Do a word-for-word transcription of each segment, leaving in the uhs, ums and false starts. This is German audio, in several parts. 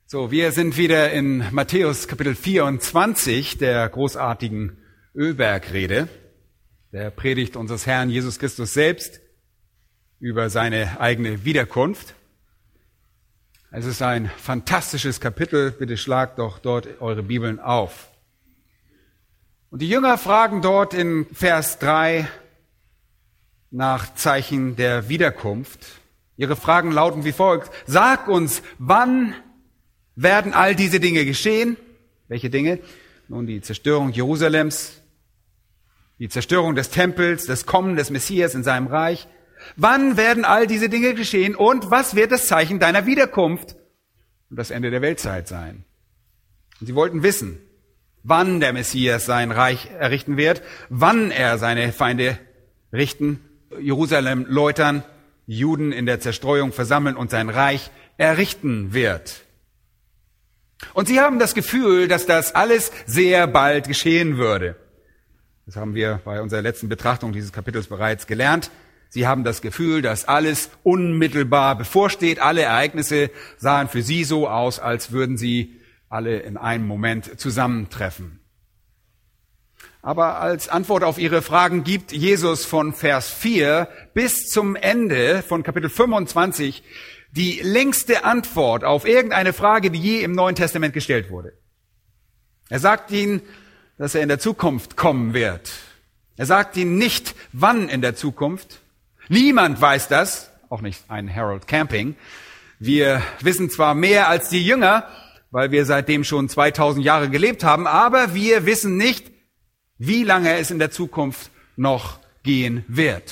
So, wir sind wieder in Matthäus Kapitel vierundzwanzig, der großartigen Ölbergrede, der Predigt unseres Herrn Jesus Christus selbst über seine eigene Wiederkunft. Es ist ein fantastisches Kapitel, bitte schlagt doch dort eure Bibeln auf. Und die Jünger fragen dort in Vers drei nach Zeichen der Wiederkunft. Ihre Fragen lauten wie folgt: Sag uns, wann werden all diese Dinge geschehen? Welche Dinge? Nun, die Zerstörung Jerusalems, die Zerstörung des Tempels, das Kommen des Messias in seinem Reich. Wann werden all diese Dinge geschehen und was wird das Zeichen deiner Wiederkunft und das Ende der Weltzeit sein? Und sie wollten wissen, wann der Messias sein Reich errichten wird, wann er seine Feinde richten, Jerusalem läutern, Juden in der Zerstreuung versammeln und sein Reich errichten wird. Und sie haben das Gefühl, dass das alles sehr bald geschehen würde. Das haben wir bei unserer letzten Betrachtung dieses Kapitels bereits gelernt. Sie haben das Gefühl, dass alles unmittelbar bevorsteht. Alle Ereignisse sahen für sie so aus, als würden sie alle in einem Moment zusammentreffen. Aber als Antwort auf ihre Fragen gibt Jesus von Vers vier bis zum Ende von Kapitel fünfundzwanzig die längste Antwort auf irgendeine Frage, die je im Neuen Testament gestellt wurde. Er sagt ihnen, dass er in der Zukunft kommen wird. Er sagt ihnen nicht, wann in der Zukunft. Niemand weiß das, auch nicht ein Harold Camping. Wir wissen zwar mehr als die Jünger, weil wir seitdem schon zweitausend Jahre gelebt haben, aber wir wissen nicht, wie lange es in der Zukunft noch gehen wird.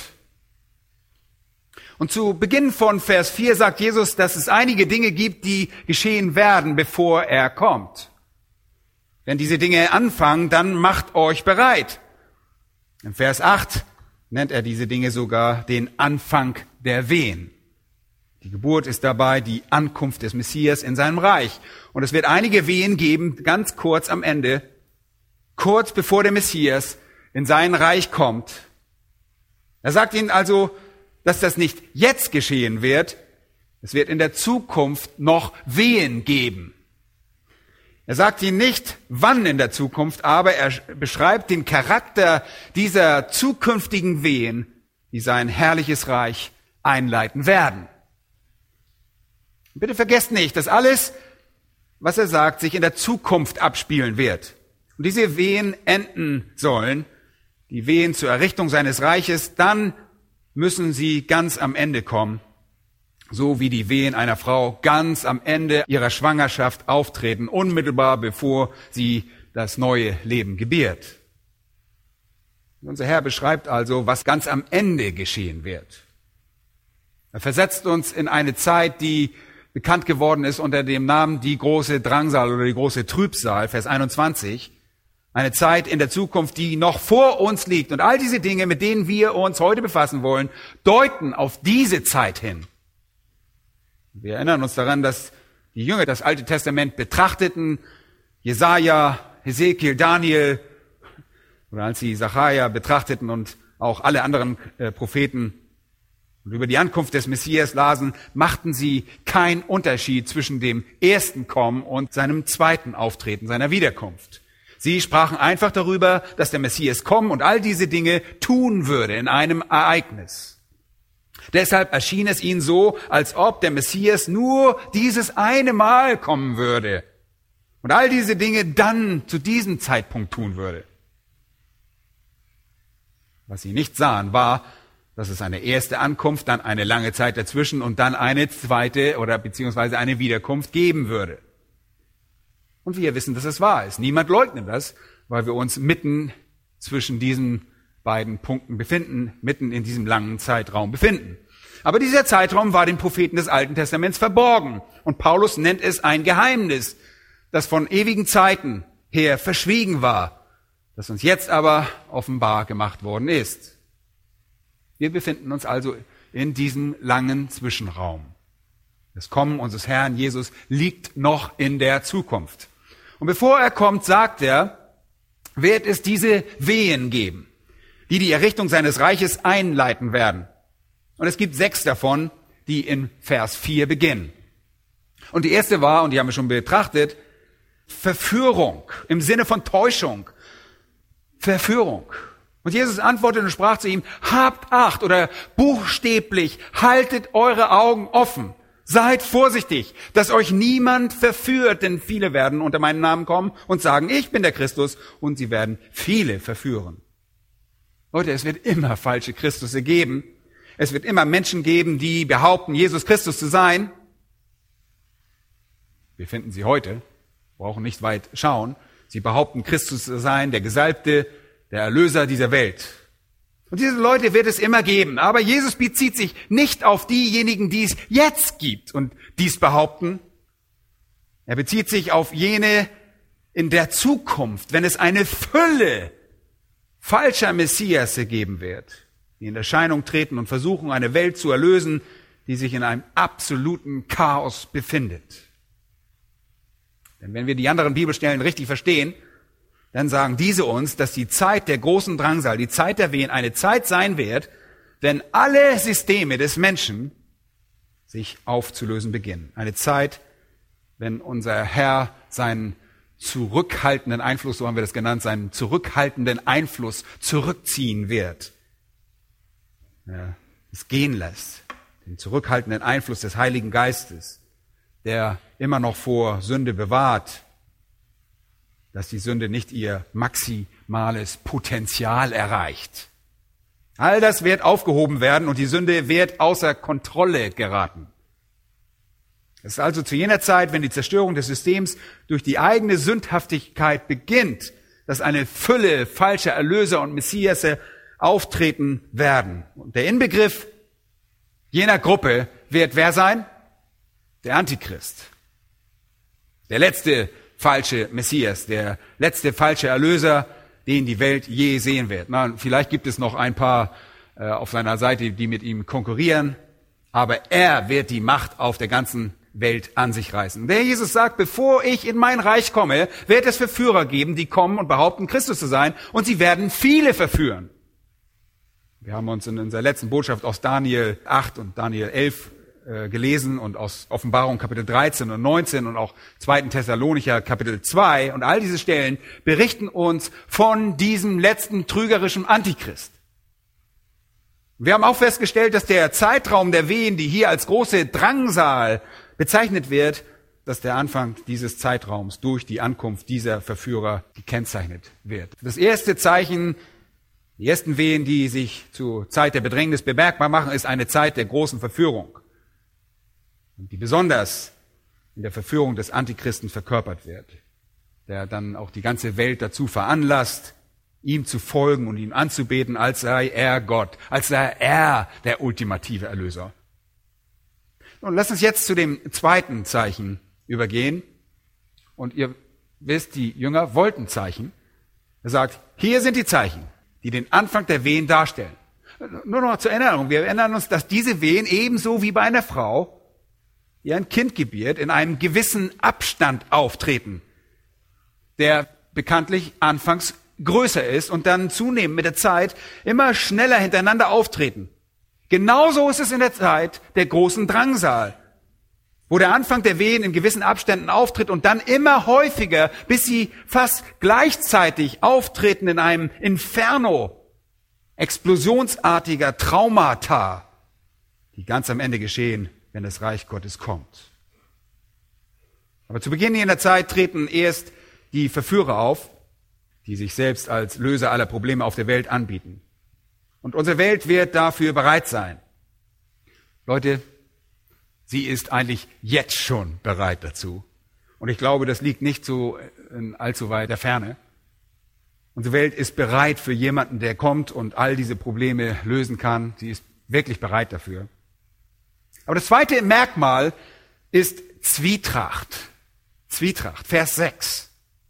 Und zu Beginn von Vers vier sagt Jesus, dass es einige Dinge gibt, die geschehen werden, bevor er kommt. Wenn diese Dinge anfangen, dann macht euch bereit. In Vers acht nennt er diese Dinge sogar den Anfang der Wehen. Die Geburt ist dabei, die Ankunft des Messias in seinem Reich. Und es wird einige Wehen geben, ganz kurz am Ende, kurz bevor der Messias in sein Reich kommt. Er sagt ihnen also, dass das nicht jetzt geschehen wird. Es wird in der Zukunft noch Wehen geben. Er sagt ihnen nicht, wann in der Zukunft, aber er beschreibt den Charakter dieser zukünftigen Wehen, die sein herrliches Reich einleiten werden. Bitte vergesst nicht, dass alles, was er sagt, sich in der Zukunft abspielen wird. Und diese Wehen enden sollen, die Wehen zur Errichtung seines Reiches, dann müssen sie ganz am Ende kommen, so wie die Wehen einer Frau ganz am Ende ihrer Schwangerschaft auftreten, unmittelbar bevor sie das neue Leben gebiert. Unser Herr beschreibt also, was ganz am Ende geschehen wird. Er versetzt uns in eine Zeit, die bekannt geworden ist unter dem Namen die große Drangsal oder die große Trübsal, Vers einundzwanzig. Eine Zeit in der Zukunft, die noch vor uns liegt. Und all diese Dinge, mit denen wir uns heute befassen wollen, deuten auf diese Zeit hin. Wir erinnern uns daran, dass die Jünger das Alte Testament betrachteten, Jesaja, Hesekiel, Daniel, oder als sie Sacharja betrachteten und auch alle anderen äh, Propheten und über die Ankunft des Messias lasen, machten sie keinen Unterschied zwischen dem ersten Kommen und seinem zweiten Auftreten, seiner Wiederkunft. Sie sprachen einfach darüber, dass der Messias kommen und all diese Dinge tun würde in einem Ereignis. Deshalb erschien es ihnen so, als ob der Messias nur dieses eine Mal kommen würde und all diese Dinge dann zu diesem Zeitpunkt tun würde. Was sie nicht sahen, war, dass es eine erste Ankunft, dann eine lange Zeit dazwischen und dann eine zweite oder beziehungsweise eine Wiederkunft geben würde. Und wir wissen, dass es wahr ist. Niemand leugnet das, weil wir uns mitten zwischen diesen beiden Punkten befinden, mitten in diesem langen Zeitraum befinden. Aber dieser Zeitraum war den Propheten des Alten Testaments verborgen. Und Paulus nennt es ein Geheimnis, das von ewigen Zeiten her verschwiegen war, das uns jetzt aber offenbar gemacht worden ist. Wir befinden uns also in diesem langen Zwischenraum. Das Kommen unseres Herrn Jesus liegt noch in der Zukunft. Und bevor er kommt, sagt er, wird es diese Wehen geben, die die Errichtung seines Reiches einleiten werden. Und es gibt sechs davon, die in Vers vier beginnen. Und die erste war, und die haben wir schon betrachtet, Verführung im Sinne von Täuschung. Verführung. Und Jesus antwortete und sprach zu ihm, habt Acht oder buchstäblich, haltet eure Augen offen. Seid vorsichtig, dass euch niemand verführt, denn viele werden unter meinen Namen kommen und sagen, ich bin der Christus, und sie werden viele verführen. Leute, es wird immer falsche Christusse geben. Es wird immer Menschen geben, die behaupten, Jesus Christus zu sein. Wir finden sie heute, brauchen nicht weit schauen. Sie behaupten, Christus zu sein, der Gesalbte, der Erlöser dieser Welt. Und diese Leute wird es immer geben. Aber Jesus bezieht sich nicht auf diejenigen, die es jetzt gibt und dies behaupten. Er bezieht sich auf jene in der Zukunft, wenn es eine Fülle falscher Messiasse geben wird, die in Erscheinung treten und versuchen, eine Welt zu erlösen, die sich in einem absoluten Chaos befindet. Denn wenn wir die anderen Bibelstellen richtig verstehen, dann sagen diese uns, dass die Zeit der großen Drangsal, die Zeit der Wehen, eine Zeit sein wird, wenn alle Systeme des Menschen sich aufzulösen beginnen. Eine Zeit, wenn unser Herr seinen zurückhaltenden Einfluss, so haben wir das genannt, seinen zurückhaltenden Einfluss zurückziehen wird. Ja, es gehen lässt. Den zurückhaltenden Einfluss des Heiligen Geistes, der immer noch vor Sünde bewahrt, dass die Sünde nicht ihr maximales Potenzial erreicht. All das wird aufgehoben werden und die Sünde wird außer Kontrolle geraten. Es ist also zu jener Zeit, wenn die Zerstörung des Systems durch die eigene Sündhaftigkeit beginnt, dass eine Fülle falscher Erlöser und Messiasse auftreten werden. Und der Inbegriff jener Gruppe wird wer sein? Der Antichrist. Der letzte falsche Messias, der letzte falsche Erlöser, den die Welt je sehen wird. Na, vielleicht gibt es noch ein paar äh, auf seiner Seite, die mit ihm konkurrieren, aber er wird die Macht auf der ganzen Welt an sich reißen. Der Jesus sagt, bevor ich in mein Reich komme, wird es Verführer geben, die kommen und behaupten, Christus zu sein, und sie werden viele verführen. Wir haben uns in unserer letzten Botschaft aus Daniel acht und Daniel elf äh, gelesen und aus Offenbarung Kapitel dreizehn und neunzehn und auch zweiten Thessalonicher Kapitel zwei, und all diese Stellen berichten uns von diesem letzten trügerischen Antichrist. Wir haben auch festgestellt, dass der Zeitraum der Wehen, die hier als große Drangsal bezeichnet wird, dass der Anfang dieses Zeitraums durch die Ankunft dieser Verführer gekennzeichnet wird. Das erste Zeichen, die ersten Wehen, die sich zur Zeit der Bedrängnis bemerkbar machen, ist eine Zeit der großen Verführung, und die besonders in der Verführung des Antichristen verkörpert wird, der dann auch die ganze Welt dazu veranlasst, ihm zu folgen und ihm anzubeten, als sei er Gott, als sei er der ultimative Erlöser. Und lasst uns jetzt zu dem zweiten Zeichen übergehen. Und ihr wisst, die Jünger wollten Zeichen. Er sagt, hier sind die Zeichen, die den Anfang der Wehen darstellen. Nur noch zur Erinnerung, wir erinnern uns, dass diese Wehen ebenso wie bei einer Frau, die ein Kind gebiert, in einem gewissen Abstand auftreten, der bekanntlich anfangs größer ist und dann zunehmend mit der Zeit immer schneller hintereinander auftreten. Genauso ist es in der Zeit der großen Drangsal, wo der Anfang der Wehen in gewissen Abständen auftritt und dann immer häufiger, bis sie fast gleichzeitig auftreten in einem Inferno explosionsartiger Traumata, die ganz am Ende geschehen, wenn das Reich Gottes kommt. Aber zu Beginn jener Zeit treten erst die Verführer auf, die sich selbst als Löser aller Probleme auf der Welt anbieten. Und unsere Welt wird dafür bereit sein. Leute, sie ist eigentlich jetzt schon bereit dazu. Und ich glaube, das liegt nicht so in allzu weiter Ferne. Unsere Welt ist bereit für jemanden, der kommt und all diese Probleme lösen kann. Sie ist wirklich bereit dafür. Aber das zweite Merkmal ist Zwietracht. Zwietracht, Vers sechs.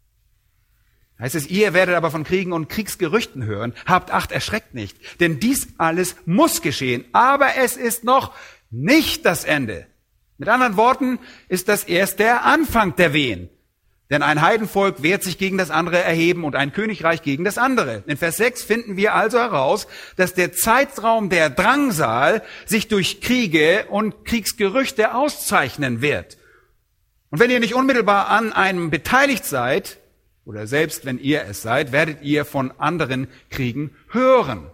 Heißt es, ihr werdet aber von Kriegen und Kriegsgerüchten hören. Habt Acht, erschreckt nicht. Denn dies alles muss geschehen. Aber es ist noch nicht das Ende. Mit anderen Worten ist das erst der Anfang der Wehen. Denn ein Heidenvolk wird sich gegen das andere erheben und ein Königreich gegen das andere. In Vers sechs finden wir also heraus, dass der Zeitraum der Drangsal sich durch Kriege und Kriegsgerüchte auszeichnen wird. Und wenn ihr nicht unmittelbar an einem beteiligt seid, oder selbst wenn ihr es seid, werdet ihr von anderen Kriegen hören.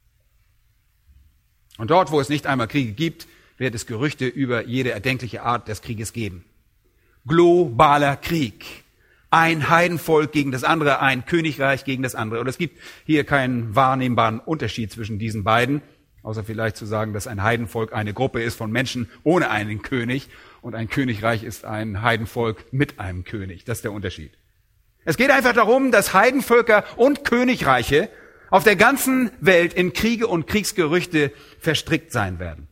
Und dort, wo es nicht einmal Kriege gibt, wird es Gerüchte über jede erdenkliche Art des Krieges geben. Globaler Krieg. Ein Heidenvolk gegen das andere, ein Königreich gegen das andere. Und es gibt hier keinen wahrnehmbaren Unterschied zwischen diesen beiden, außer vielleicht zu sagen, dass ein Heidenvolk eine Gruppe ist von Menschen ohne einen König und ein Königreich ist ein Heidenvolk mit einem König. Das ist der Unterschied. Es geht einfach darum, dass Heidenvölker und Königreiche auf der ganzen Welt in Kriege und Kriegsgerüchte verstrickt sein werden.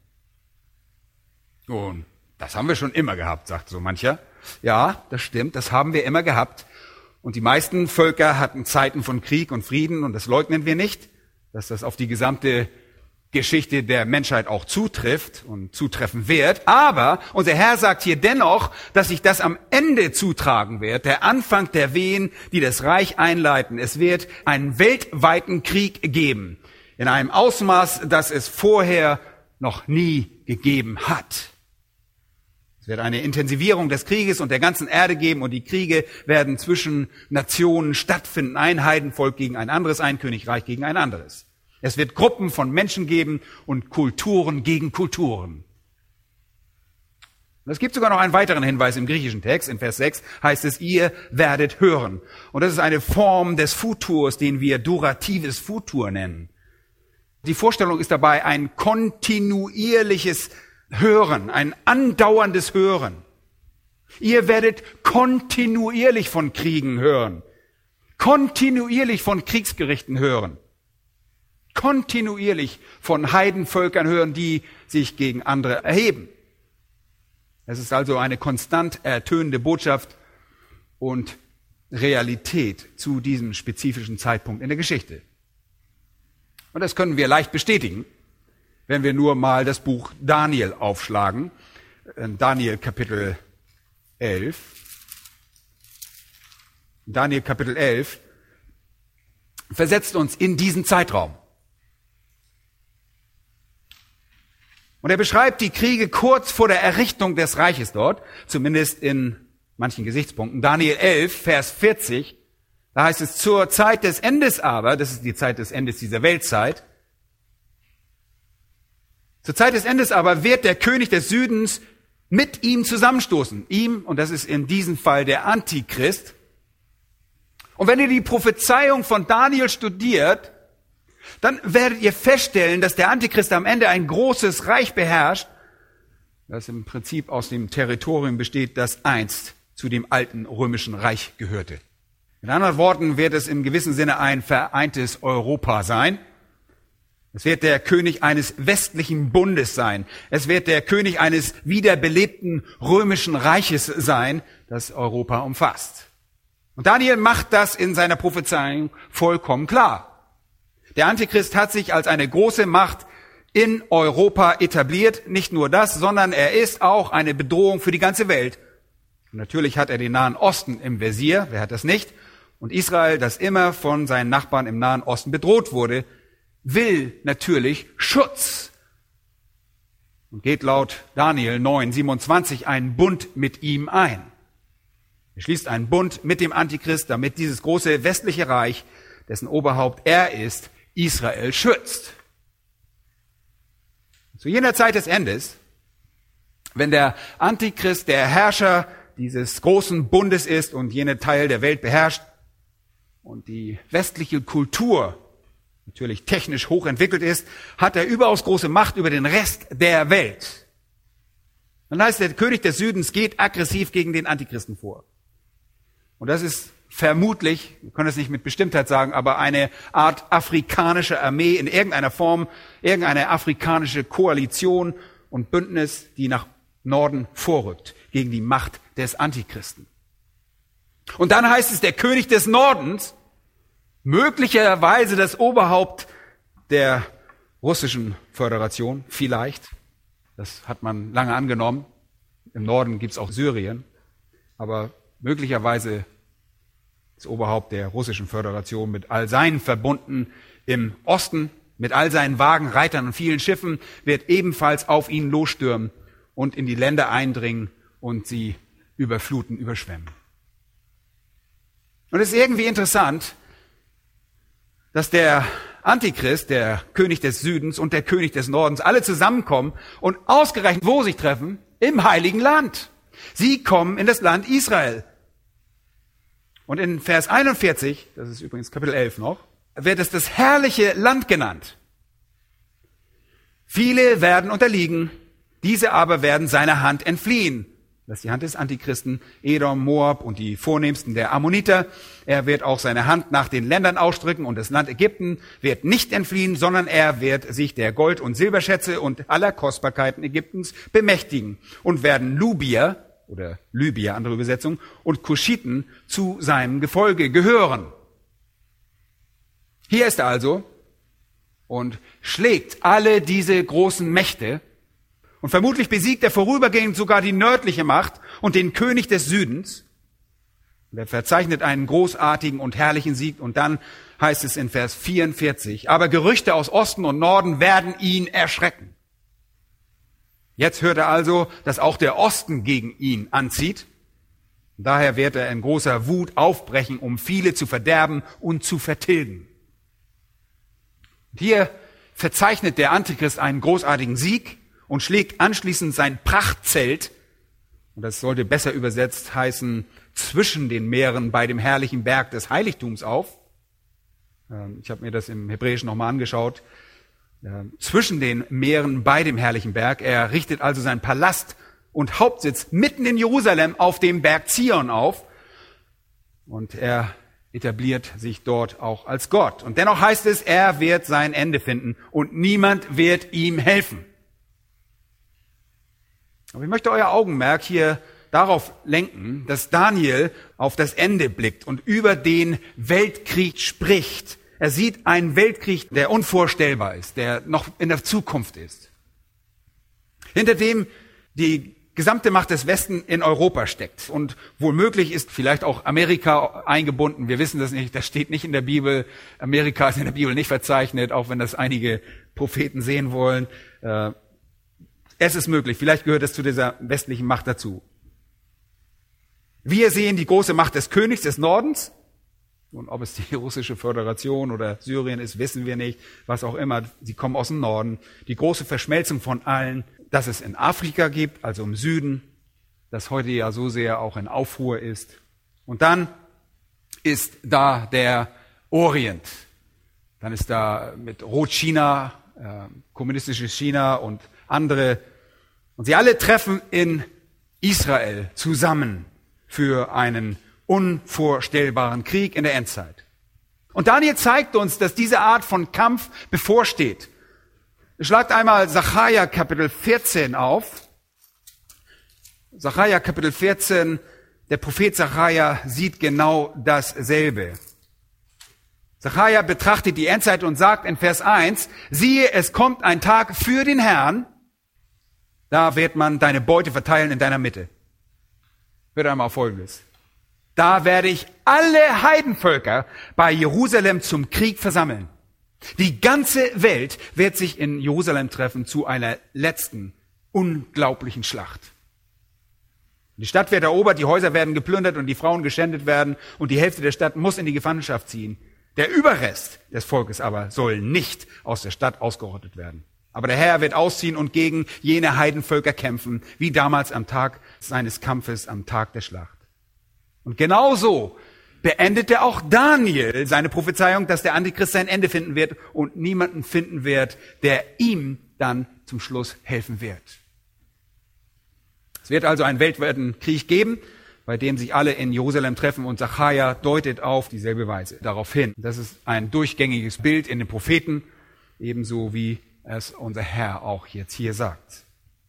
Und das haben wir schon immer gehabt, sagt so mancher. Ja, das stimmt, das haben wir immer gehabt. Und die meisten Völker hatten Zeiten von Krieg und Frieden und das leugnen wir nicht, dass das auf die gesamte Geschichte der Menschheit auch zutrifft und zutreffen wird. Aber unser Herr sagt hier dennoch, dass sich das am Ende zutragen wird, der Anfang der Wehen, die das Reich einleiten. Es wird einen weltweiten Krieg geben, in einem Ausmaß, das es vorher noch nie gegeben hat. Es wird eine Intensivierung des Krieges und der ganzen Erde geben und die Kriege werden zwischen Nationen stattfinden. Ein Heidenvolk gegen ein anderes, ein Königreich gegen ein anderes. Es wird Gruppen von Menschen geben und Kulturen gegen Kulturen. Und es gibt sogar noch einen weiteren Hinweis im griechischen Text. In Vers sechs heißt es, ihr werdet hören. Und das ist eine Form des Futurs, den wir duratives Futur nennen. Die Vorstellung ist dabei ein kontinuierliches Hören, ein andauerndes Hören. Ihr werdet kontinuierlich von Kriegen hören, kontinuierlich von Kriegsgerichten hören, kontinuierlich von Heidenvölkern hören, die sich gegen andere erheben. Es ist also eine konstant ertönende Botschaft und Realität zu diesem spezifischen Zeitpunkt in der Geschichte. Und das können wir leicht bestätigen, wenn wir nur mal das Buch Daniel aufschlagen. Daniel Kapitel elf. Daniel Kapitel elf versetzt uns in diesen Zeitraum. Und er beschreibt die Kriege kurz vor der Errichtung des Reiches dort, zumindest in manchen Gesichtspunkten. Daniel elf, Vers vierzig, da heißt es, zur Zeit des Endes aber, das ist die Zeit des Endes dieser Weltzeit, zur Zeit des Endes aber wird der König des Südens mit ihm zusammenstoßen. Ihm, und das ist in diesem Fall der Antichrist. Und wenn ihr die Prophezeiung von Daniel studiert, dann werdet ihr feststellen, dass der Antichrist am Ende ein großes Reich beherrscht, das im Prinzip aus dem Territorium besteht, das einst zu dem alten römischen Reich gehörte. Mit anderen Worten wird es im gewissen Sinne ein vereintes Europa sein. Es wird der König eines westlichen Bundes sein. Es wird der König eines wiederbelebten römischen Reiches sein, das Europa umfasst. Und Daniel macht das in seiner Prophezeiung vollkommen klar. Der Antichrist hat sich als eine große Macht in Europa etabliert. Nicht nur das, sondern er ist auch eine Bedrohung für die ganze Welt. Und natürlich hat er den Nahen Osten im Visier. Wer hat das nicht? Und Israel, das immer von seinen Nachbarn im Nahen Osten bedroht wurde, will natürlich Schutz und geht laut Daniel neun, siebenundzwanzig einen Bund mit ihm ein. Er schließt einen Bund mit dem Antichrist, damit dieses große westliche Reich, dessen Oberhaupt er ist, Israel schützt. Zu jener Zeit des Endes, wenn der Antichrist der Herrscher dieses großen Bundes ist und jene Teil der Welt beherrscht und die westliche Kultur natürlich technisch hochentwickelt ist, hat er überaus große Macht über den Rest der Welt. Dann heißt, der König des Südens geht aggressiv gegen den Antichristen vor. Und das ist vermutlich, wir können es nicht mit Bestimmtheit sagen, aber eine Art afrikanische Armee in irgendeiner Form, irgendeine afrikanische Koalition und Bündnis, die nach Norden vorrückt gegen die Macht des Antichristen. Und dann heißt es, der König des Nordens, möglicherweise das Oberhaupt der russischen Föderation, vielleicht. Das hat man lange angenommen. Im Norden gibt es auch Syrien. Aber möglicherweise das Oberhaupt der russischen Föderation mit all seinen Verbunden im Osten, mit all seinen Wagen, Reitern und vielen Schiffen, wird ebenfalls auf ihn losstürmen und in die Länder eindringen und sie überfluten, überschwemmen. Und es ist irgendwie interessant, dass der Antichrist, der König des Südens und der König des Nordens alle zusammenkommen und ausgerechnet wo sich treffen? Im Heiligen Land. Sie kommen in das Land Israel. Und in Vers einundvierzig, das ist übrigens Kapitel elf noch, wird es das herrliche Land genannt. Viele werden unterliegen, diese aber werden seiner Hand entfliehen. Das ist die Hand des Antichristen, Edom, Moab und die Vornehmsten der Ammoniter. Er wird auch seine Hand nach den Ländern ausstrecken und das Land Ägypten wird nicht entfliehen, sondern er wird sich der Gold- und Silberschätze und aller Kostbarkeiten Ägyptens bemächtigen und werden Lubier oder Libyer, andere Übersetzung, und Kuschiten zu seinem Gefolge gehören. Hier ist er also und schlägt alle diese großen Mächte. Und vermutlich besiegt er vorübergehend sogar die nördliche Macht und den König des Südens. Und er verzeichnet einen großartigen und herrlichen Sieg. Und dann heißt es in Vers vierundvierzig, aber Gerüchte aus Osten und Norden werden ihn erschrecken. Jetzt hört er also, dass auch der Osten gegen ihn anzieht. Und daher wird er in großer Wut aufbrechen, um viele zu verderben und zu vertilgen. Und hier verzeichnet der Antichrist einen großartigen Sieg und schlägt anschließend sein Prachtzelt, und das sollte besser übersetzt heißen, zwischen den Meeren bei dem herrlichen Berg des Heiligtums auf. Ich habe mir das im Hebräischen nochmal angeschaut. Zwischen den Meeren bei dem herrlichen Berg. Er richtet also seinen Palast und Hauptsitz mitten in Jerusalem auf dem Berg Zion auf. Und er etabliert sich dort auch als Gott. Und dennoch heißt es, er wird sein Ende finden und niemand wird ihm helfen. Aber ich möchte euer Augenmerk hier darauf lenken, dass Daniel auf das Ende blickt und über den Weltkrieg spricht. Er sieht einen Weltkrieg, der unvorstellbar ist, der noch in der Zukunft ist. Hinter dem die gesamte Macht des Westen in Europa steckt. Und womöglich ist vielleicht auch Amerika eingebunden. Wir wissen das nicht, das steht nicht in der Bibel. Amerika ist in der Bibel nicht verzeichnet, auch wenn das einige Propheten sehen wollen. Es ist möglich, vielleicht gehört es zu dieser westlichen Macht dazu. Wir sehen die große Macht des Königs des Nordens. Und ob es die russische Föderation oder Syrien ist, wissen wir nicht. Was auch immer, sie kommen aus dem Norden. Die große Verschmelzung von allen, dass es in Afrika gibt, also im Süden, das heute ja so sehr auch in Aufruhr ist. Und dann ist da der Orient. Dann ist da mit Rot-China, äh, kommunistisches China und andere. Und sie alle treffen in Israel zusammen für einen unvorstellbaren Krieg in der Endzeit. Und Daniel zeigt uns, dass diese Art von Kampf bevorsteht. Schlagt einmal Sacharja Kapitel vierzehn auf. Sacharja Kapitel vierzehn, der Prophet Sacharja sieht genau dasselbe. Sacharja betrachtet die Endzeit und sagt in Vers eins, siehe, es kommt ein Tag für den Herrn, da wird man deine Beute verteilen in deiner Mitte. Hört einmal auf Folgendes. Da werde ich alle Heidenvölker bei Jerusalem zum Krieg versammeln. Die ganze Welt wird sich in Jerusalem treffen zu einer letzten, unglaublichen Schlacht. Die Stadt wird erobert, die Häuser werden geplündert und die Frauen geschändet werden und die Hälfte der Stadt muss in die Gefangenschaft ziehen. Der Überrest des Volkes aber soll nicht aus der Stadt ausgerottet werden. Aber der Herr wird ausziehen und gegen jene Heidenvölker kämpfen, wie damals am Tag seines Kampfes, am Tag der Schlacht. Und genauso beendete auch Daniel seine Prophezeiung, dass der Antichrist sein Ende finden wird und niemanden finden wird, der ihm dann zum Schluss helfen wird. Es wird also einen weltweiten Krieg geben, bei dem sich alle in Jerusalem treffen und Sacharja deutet auf dieselbe Weise darauf hin. Das ist ein durchgängiges Bild in den Propheten, ebenso wie es unser Herr auch jetzt hier sagt.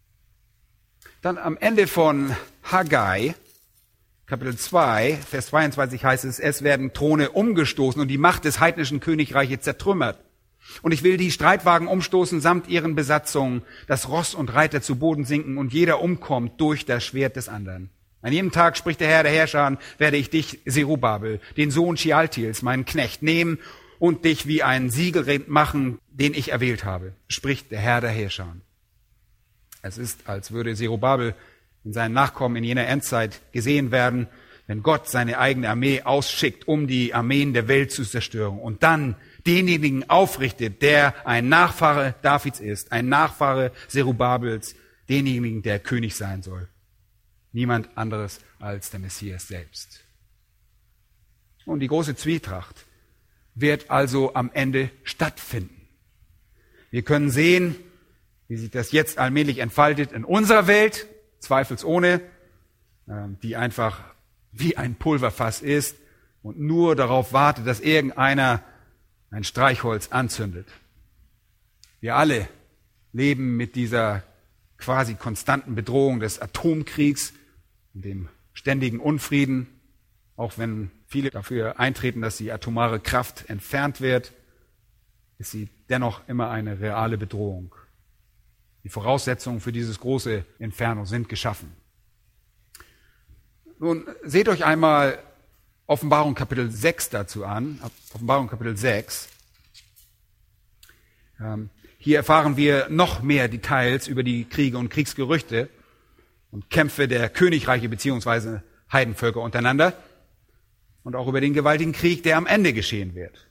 Dann am Ende von Haggai, Kapitel zwei, Vers zweiundzwanzig heißt es, es werden Throne umgestoßen und die Macht des heidnischen Königreiches zertrümmert. Und ich will die Streitwagen umstoßen samt ihren Besatzungen, dass Ross und Reiter zu Boden sinken und jeder umkommt durch das Schwert des anderen. An jedem Tag, spricht der Herr der Herrscher, werde ich dich, Zerubabel, den Sohn Shealtiels, meinen Knecht, nehmen und dich wie einen Siegelring machen, den ich erwählt habe, spricht der Herr der Herrscher. Es ist, als würde Zerubabel in seinen Nachkommen in jener Endzeit gesehen werden, wenn Gott seine eigene Armee ausschickt, um die Armeen der Welt zu zerstören und dann denjenigen aufrichtet, der ein Nachfahre Davids ist, ein Nachfahre Zerubabels, denjenigen, der König sein soll. Niemand anderes als der Messias selbst. Und die große Zwietracht wird also am Ende stattfinden. Wir können sehen, wie sich das jetzt allmählich entfaltet in unserer Welt, zweifelsohne, die einfach wie ein Pulverfass ist und nur darauf wartet, dass irgendeiner ein Streichholz anzündet. Wir alle leben mit dieser quasi konstanten Bedrohung des Atomkriegs und dem ständigen Unfrieden, auch wenn viele dafür eintreten, dass die atomare Kraft entfernt wird, ist sie dennoch immer eine reale Bedrohung. Die Voraussetzungen für dieses große Inferno sind geschaffen. Nun, seht euch einmal Offenbarung Kapitel sechs dazu an. Offenbarung Kapitel sechs. Hier erfahren wir noch mehr Details über die Kriege und Kriegsgerüchte und Kämpfe der Königreiche bzw. Heidenvölker untereinander und auch über den gewaltigen Krieg, der am Ende geschehen wird.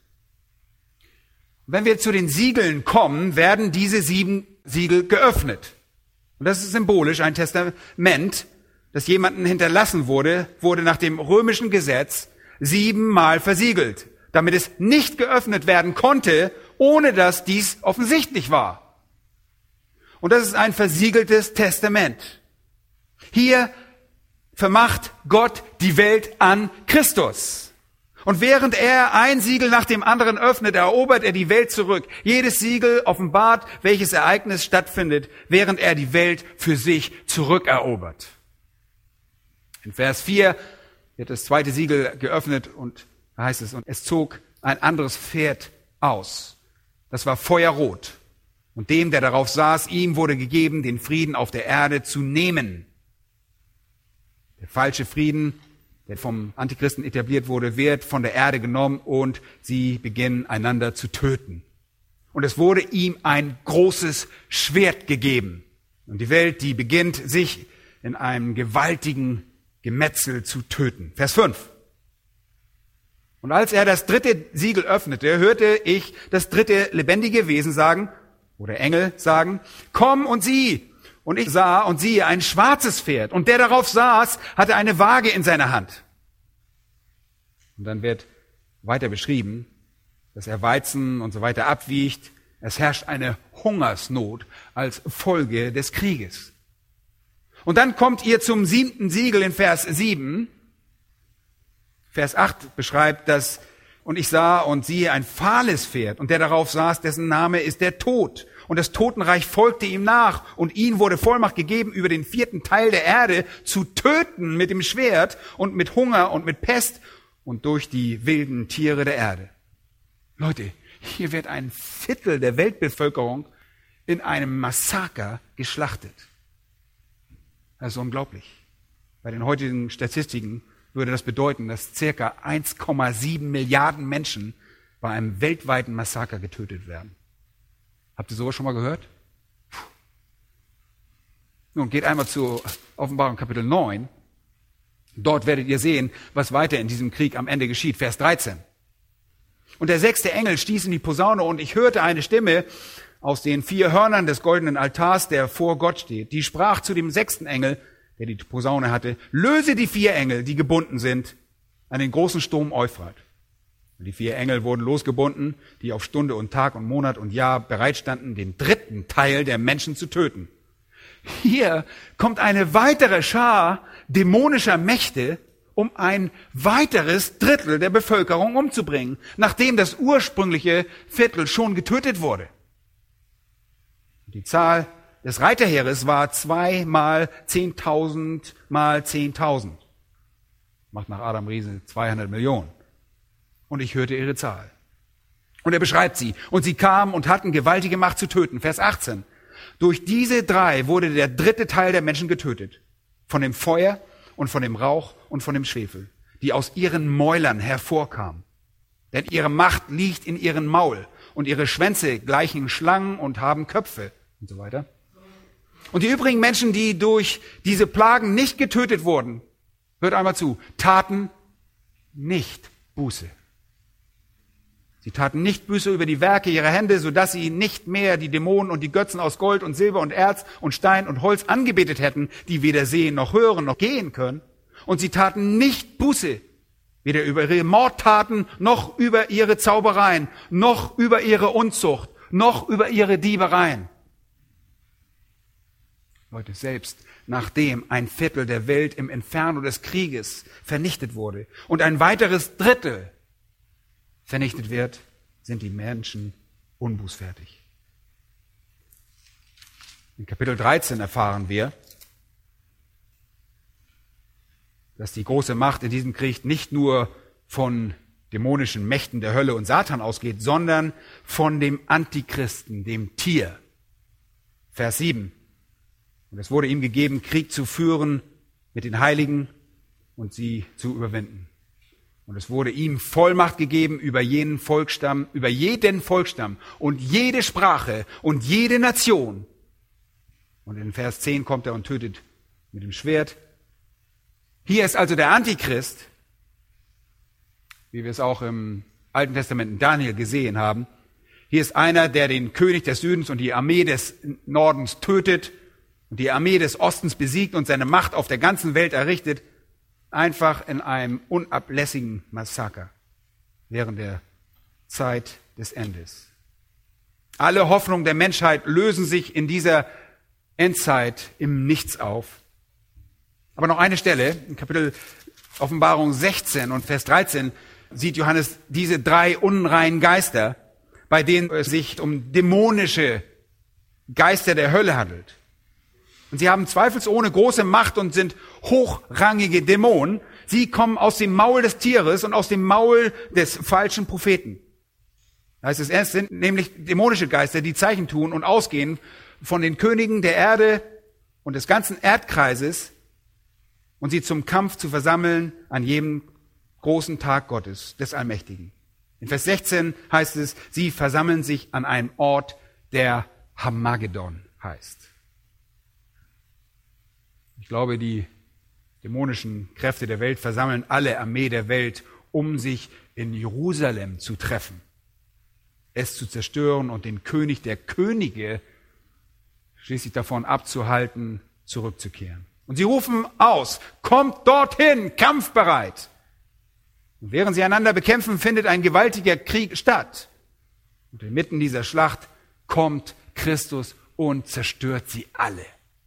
Wenn wir zu den Siegeln kommen, werden diese sieben Siegel geöffnet. Und das ist symbolisch ein Testament, das jemandem hinterlassen wurde, wurde nach dem römischen Gesetz siebenmal versiegelt, damit es nicht geöffnet werden konnte, ohne dass dies offensichtlich war. Und das ist ein versiegeltes Testament. Hier vermacht Gott die Welt an Christus. Und während er ein Siegel nach dem anderen öffnet, erobert er die Welt zurück. Jedes Siegel offenbart, welches Ereignis stattfindet, während er die Welt für sich zurückerobert. In Vers vier wird das zweite Siegel geöffnet und da heißt es, und es zog ein anderes Pferd aus. Das war feuerrot. Und dem, der darauf saß, ihm wurde gegeben, den Frieden auf der Erde zu nehmen. Der falsche Frieden, der vom Antichristen etabliert wurde, wird von der Erde genommen und sie beginnen einander zu töten. Und es wurde ihm ein großes Schwert gegeben. Und die Welt, die beginnt, sich in einem gewaltigen Gemetzel zu töten. Vers fünf. Und als er das dritte Siegel öffnete, hörte ich das dritte lebendige Wesen sagen, oder Engel sagen, komm und sieh. Und ich sah und siehe ein schwarzes Pferd. Und der darauf saß, hatte eine Waage in seiner Hand. Und dann wird weiter beschrieben, dass er Weizen und so weiter abwiegt. Es herrscht eine Hungersnot als Folge des Krieges. Und dann kommt ihr zum siebten Siegel in Vers sieben. Vers acht beschreibt das, und ich sah und siehe ein fahles Pferd, und der darauf saß, dessen Name ist der Tod. Und das Totenreich folgte ihm nach, und ihm wurde Vollmacht gegeben, über den vierten Teil der Erde zu töten mit dem Schwert und mit Hunger und mit Pest und durch die wilden Tiere der Erde. Leute, hier wird ein Viertel der Weltbevölkerung in einem Massaker geschlachtet. Das ist unglaublich. Bei den heutigen Statistiken würde das bedeuten, dass circa eins Komma sieben Milliarden Menschen bei einem weltweiten Massaker getötet werden. Habt ihr sowas schon mal gehört? Puh. Nun geht einmal zu Offenbarung Kapitel neun. Dort werdet ihr sehen, was weiter in diesem Krieg am Ende geschieht. Vers dreizehn. Und der sechste Engel stieß in die Posaune und ich hörte eine Stimme aus den vier Hörnern des goldenen Altars, der vor Gott steht. Die sprach zu dem sechsten Engel, der die Posaune hatte, löse die vier Engel, die gebunden sind, an den großen Strom Euphrat. Und die vier Engel wurden losgebunden, die auf Stunde und Tag und Monat und Jahr bereitstanden, den dritten Teil der Menschen zu töten. Hier kommt eine weitere Schar dämonischer Mächte, um ein weiteres Drittel der Bevölkerung umzubringen, nachdem das ursprüngliche Viertel schon getötet wurde. Die Zahl des Reiterheeres war zwei mal zehntausend mal zehntausend. Macht nach Adam Riese zweihundert Millionen. Und ich hörte ihre Zahl. Und er beschreibt sie. Und sie kamen und hatten gewaltige Macht zu töten. Vers achtzehn. Durch diese drei wurde der dritte Teil der Menschen getötet. Von dem Feuer und von dem Rauch und von dem Schwefel, die aus ihren Mäulern hervorkamen. Denn ihre Macht liegt in ihrem Maul und ihre Schwänze gleichen Schlangen und haben Köpfe und so weiter. Und die übrigen Menschen, die durch diese Plagen nicht getötet wurden, hört einmal zu, taten nicht Buße. Sie taten nicht Buße über die Werke ihrer Hände, sodass sie nicht mehr die Dämonen und die Götzen aus Gold und Silber und Erz und Stein und Holz angebetet hätten, die weder sehen noch hören noch gehen können. Und sie taten nicht Buße, weder über ihre Mordtaten noch über ihre Zaubereien, noch über ihre Unzucht, noch über ihre Diebereien. Leute, selbst nachdem ein Viertel der Welt im Inferno des Krieges vernichtet wurde und ein weiteres Drittel vernichtet wird, sind die Menschen unbußfertig. In Kapitel dreizehn erfahren wir, dass die große Macht in diesem Krieg nicht nur von dämonischen Mächten der Hölle und Satan ausgeht, sondern von dem Antichristen, dem Tier. Vers sieben. Und es wurde ihm gegeben, Krieg zu führen mit den Heiligen und sie zu überwinden. Und es wurde ihm Vollmacht gegeben über jeden Volksstamm, über jeden Volksstamm und jede Sprache und jede Nation. Und in Vers zehn kommt er und tötet mit dem Schwert. Hier ist also der Antichrist, wie wir es auch im Alten Testament in Daniel gesehen haben. Hier ist einer, der den König des Südens und die Armee des Nordens tötet und die Armee des Ostens besiegt und seine Macht auf der ganzen Welt errichtet, einfach in einem unablässigen Massaker während der Zeit des Endes. Alle Hoffnungen der Menschheit lösen sich in dieser Endzeit im Nichts auf. Aber noch eine Stelle, in Kapitel Offenbarung sechzehn und Vers dreizehn, sieht Johannes diese drei unreinen Geister, bei denen es sich um dämonische Geister der Hölle handelt. Und sie haben zweifelsohne große Macht und sind hochrangige Dämonen. Sie kommen aus dem Maul des Tieres und aus dem Maul des falschen Propheten. Da heißt es, es sind nämlich dämonische Geister, die Zeichen tun und ausgehen von den Königen der Erde und des ganzen Erdkreises und sie zum Kampf zu versammeln an jedem großen Tag Gottes, des Allmächtigen. In Vers sechzehn heißt es, sie versammeln sich an einem Ort, der Hamagedon heißt. Ich glaube, die dämonischen Kräfte der Welt versammeln alle Armee der Welt, um sich in Jerusalem zu treffen, es zu zerstören und den König der Könige schließlich davon abzuhalten, zurückzukehren. Und sie rufen aus, kommt dorthin, kampfbereit. Und während sie einander bekämpfen, findet ein gewaltiger Krieg statt. Und inmitten dieser Schlacht kommt Christus und zerstört sie alle.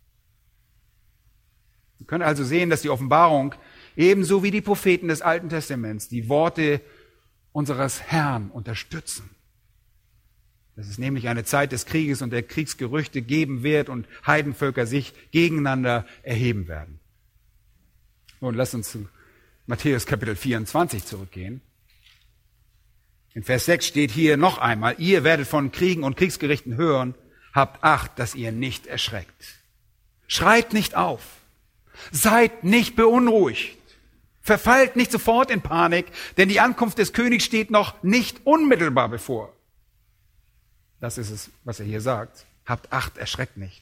Wir können also sehen, dass die Offenbarung ebenso wie die Propheten des Alten Testaments die Worte unseres Herrn unterstützen. Dass es nämlich eine Zeit des Krieges und der Kriegsgerüchte geben wird und Heidenvölker sich gegeneinander erheben werden. Nun lasst uns zu Matthäus Kapitel vierundzwanzig zurückgehen. In Vers sechs steht hier noch einmal, ihr werdet von Kriegen und Kriegsgerichten hören, habt Acht, dass ihr nicht erschreckt. Schreit nicht auf. Seid nicht beunruhigt. Verfallt nicht sofort in Panik, denn die Ankunft des Königs steht noch nicht unmittelbar bevor. Das ist es, was er hier sagt. Habt Acht, erschreckt nicht.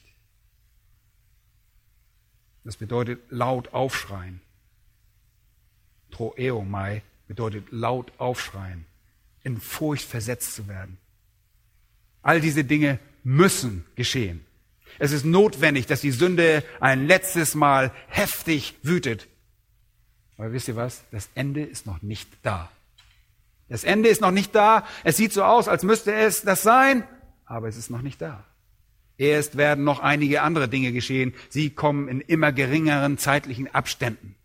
Das bedeutet laut aufschreien. Troeomai bedeutet laut aufschreien, in Furcht versetzt zu werden. All diese Dinge müssen geschehen. Es ist notwendig, dass die Sünde ein letztes Mal heftig wütet. Aber wisst ihr was? Das Ende ist noch nicht da. Das Ende ist noch nicht da. Es sieht so aus, als müsste es das sein, aber es ist noch nicht da. Erst werden noch einige andere Dinge geschehen. Sie kommen in immer geringeren zeitlichen Abständen.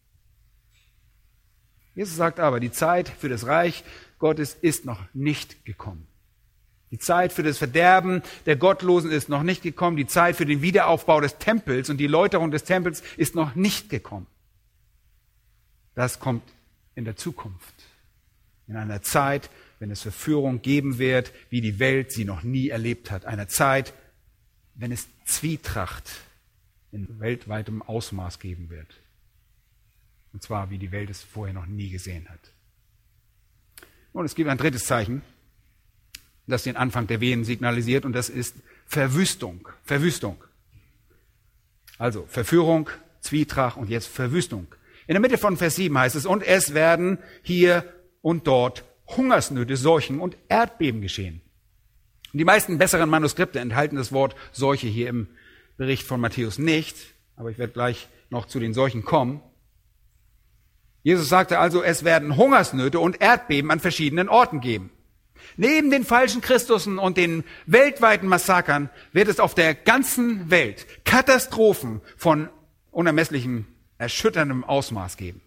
Jesus sagt aber, die Zeit für das Reich Gottes ist noch nicht gekommen. Die Zeit für das Verderben der Gottlosen ist noch nicht gekommen. Die Zeit für den Wiederaufbau des Tempels und die Läuterung des Tempels ist noch nicht gekommen. Das kommt in der Zukunft. In einer Zeit, wenn es Verführung geben wird, wie die Welt sie noch nie erlebt hat. Einer Zeit, wenn es Zwietracht in weltweitem Ausmaß geben wird. Und zwar, wie die Welt es vorher noch nie gesehen hat. Und es gibt ein drittes Zeichen, das den Anfang der Wehen signalisiert, und das ist Verwüstung. Verwüstung. Also Verführung, Zwietracht und jetzt Verwüstung. In der Mitte von Vers sieben heißt es, und es werden hier und dort Hungersnöte, Seuchen und Erdbeben geschehen. Und die meisten besseren Manuskripte enthalten das Wort Seuche hier im Bericht von Matthäus nicht, aber ich werde gleich noch zu den Seuchen kommen. Jesus sagte also, es werden Hungersnöte und Erdbeben an verschiedenen Orten geben. Neben den falschen Christussen und den weltweiten Massakern wird es auf der ganzen Welt Katastrophen von unermesslichem, erschütterndem Ausmaß geben.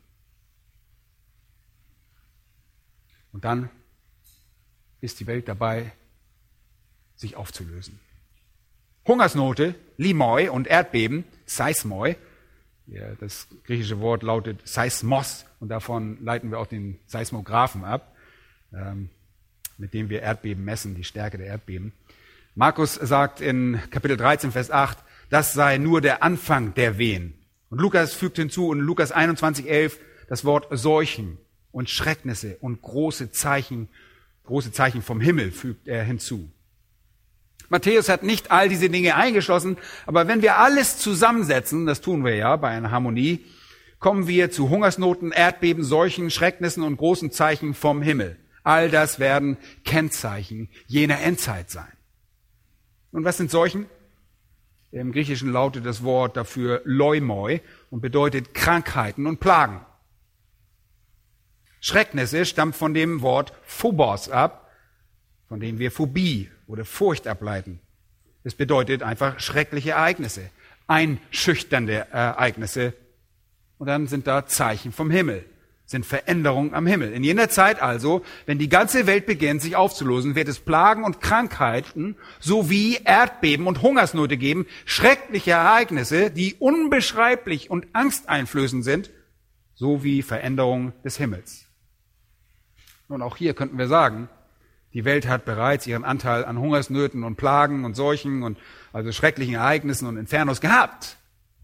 Und dann ist die Welt dabei, sich aufzulösen. Hungersnote, Limoi und Erdbeben, Seismoi. Ja, das griechische Wort lautet Seismos und davon leiten wir auch den Seismographen ab, ähm, mit dem wir Erdbeben messen, die Stärke der Erdbeben. Markus sagt in Kapitel dreizehn, Vers acht, das sei nur der Anfang der Wehen. Und Lukas fügt hinzu in Lukas einundzwanzig, elf das Wort Seuchen und Schrecknisse und große Zeichen, große Zeichen vom Himmel fügt er hinzu. Matthäus hat nicht all diese Dinge eingeschlossen, aber wenn wir alles zusammensetzen, das tun wir ja bei einer Harmonie, kommen wir zu Hungersnoten, Erdbeben, Seuchen, Schrecknissen und großen Zeichen vom Himmel. All das werden Kennzeichen jener Endzeit sein. Und was sind Seuchen? Im Griechischen lautet das Wort dafür Loimoi und bedeutet Krankheiten und Plagen. Schrecknisse stammt von dem Wort Phobos ab, von dem wir Phobie oder Furcht ableiten. Es bedeutet einfach schreckliche Ereignisse, einschüchternde Ereignisse. Und dann sind da Zeichen vom Himmel, sind Veränderungen am Himmel. In jener Zeit also, wenn die ganze Welt beginnt, sich aufzulösen, wird es Plagen und Krankheiten sowie Erdbeben und Hungersnöte geben, schreckliche Ereignisse, die unbeschreiblich und angsteinflößend sind, sowie Veränderungen des Himmels. Und auch hier könnten wir sagen, die Welt hat bereits ihren Anteil an Hungersnöten und Plagen und Seuchen und also schrecklichen Ereignissen und Infernos gehabt.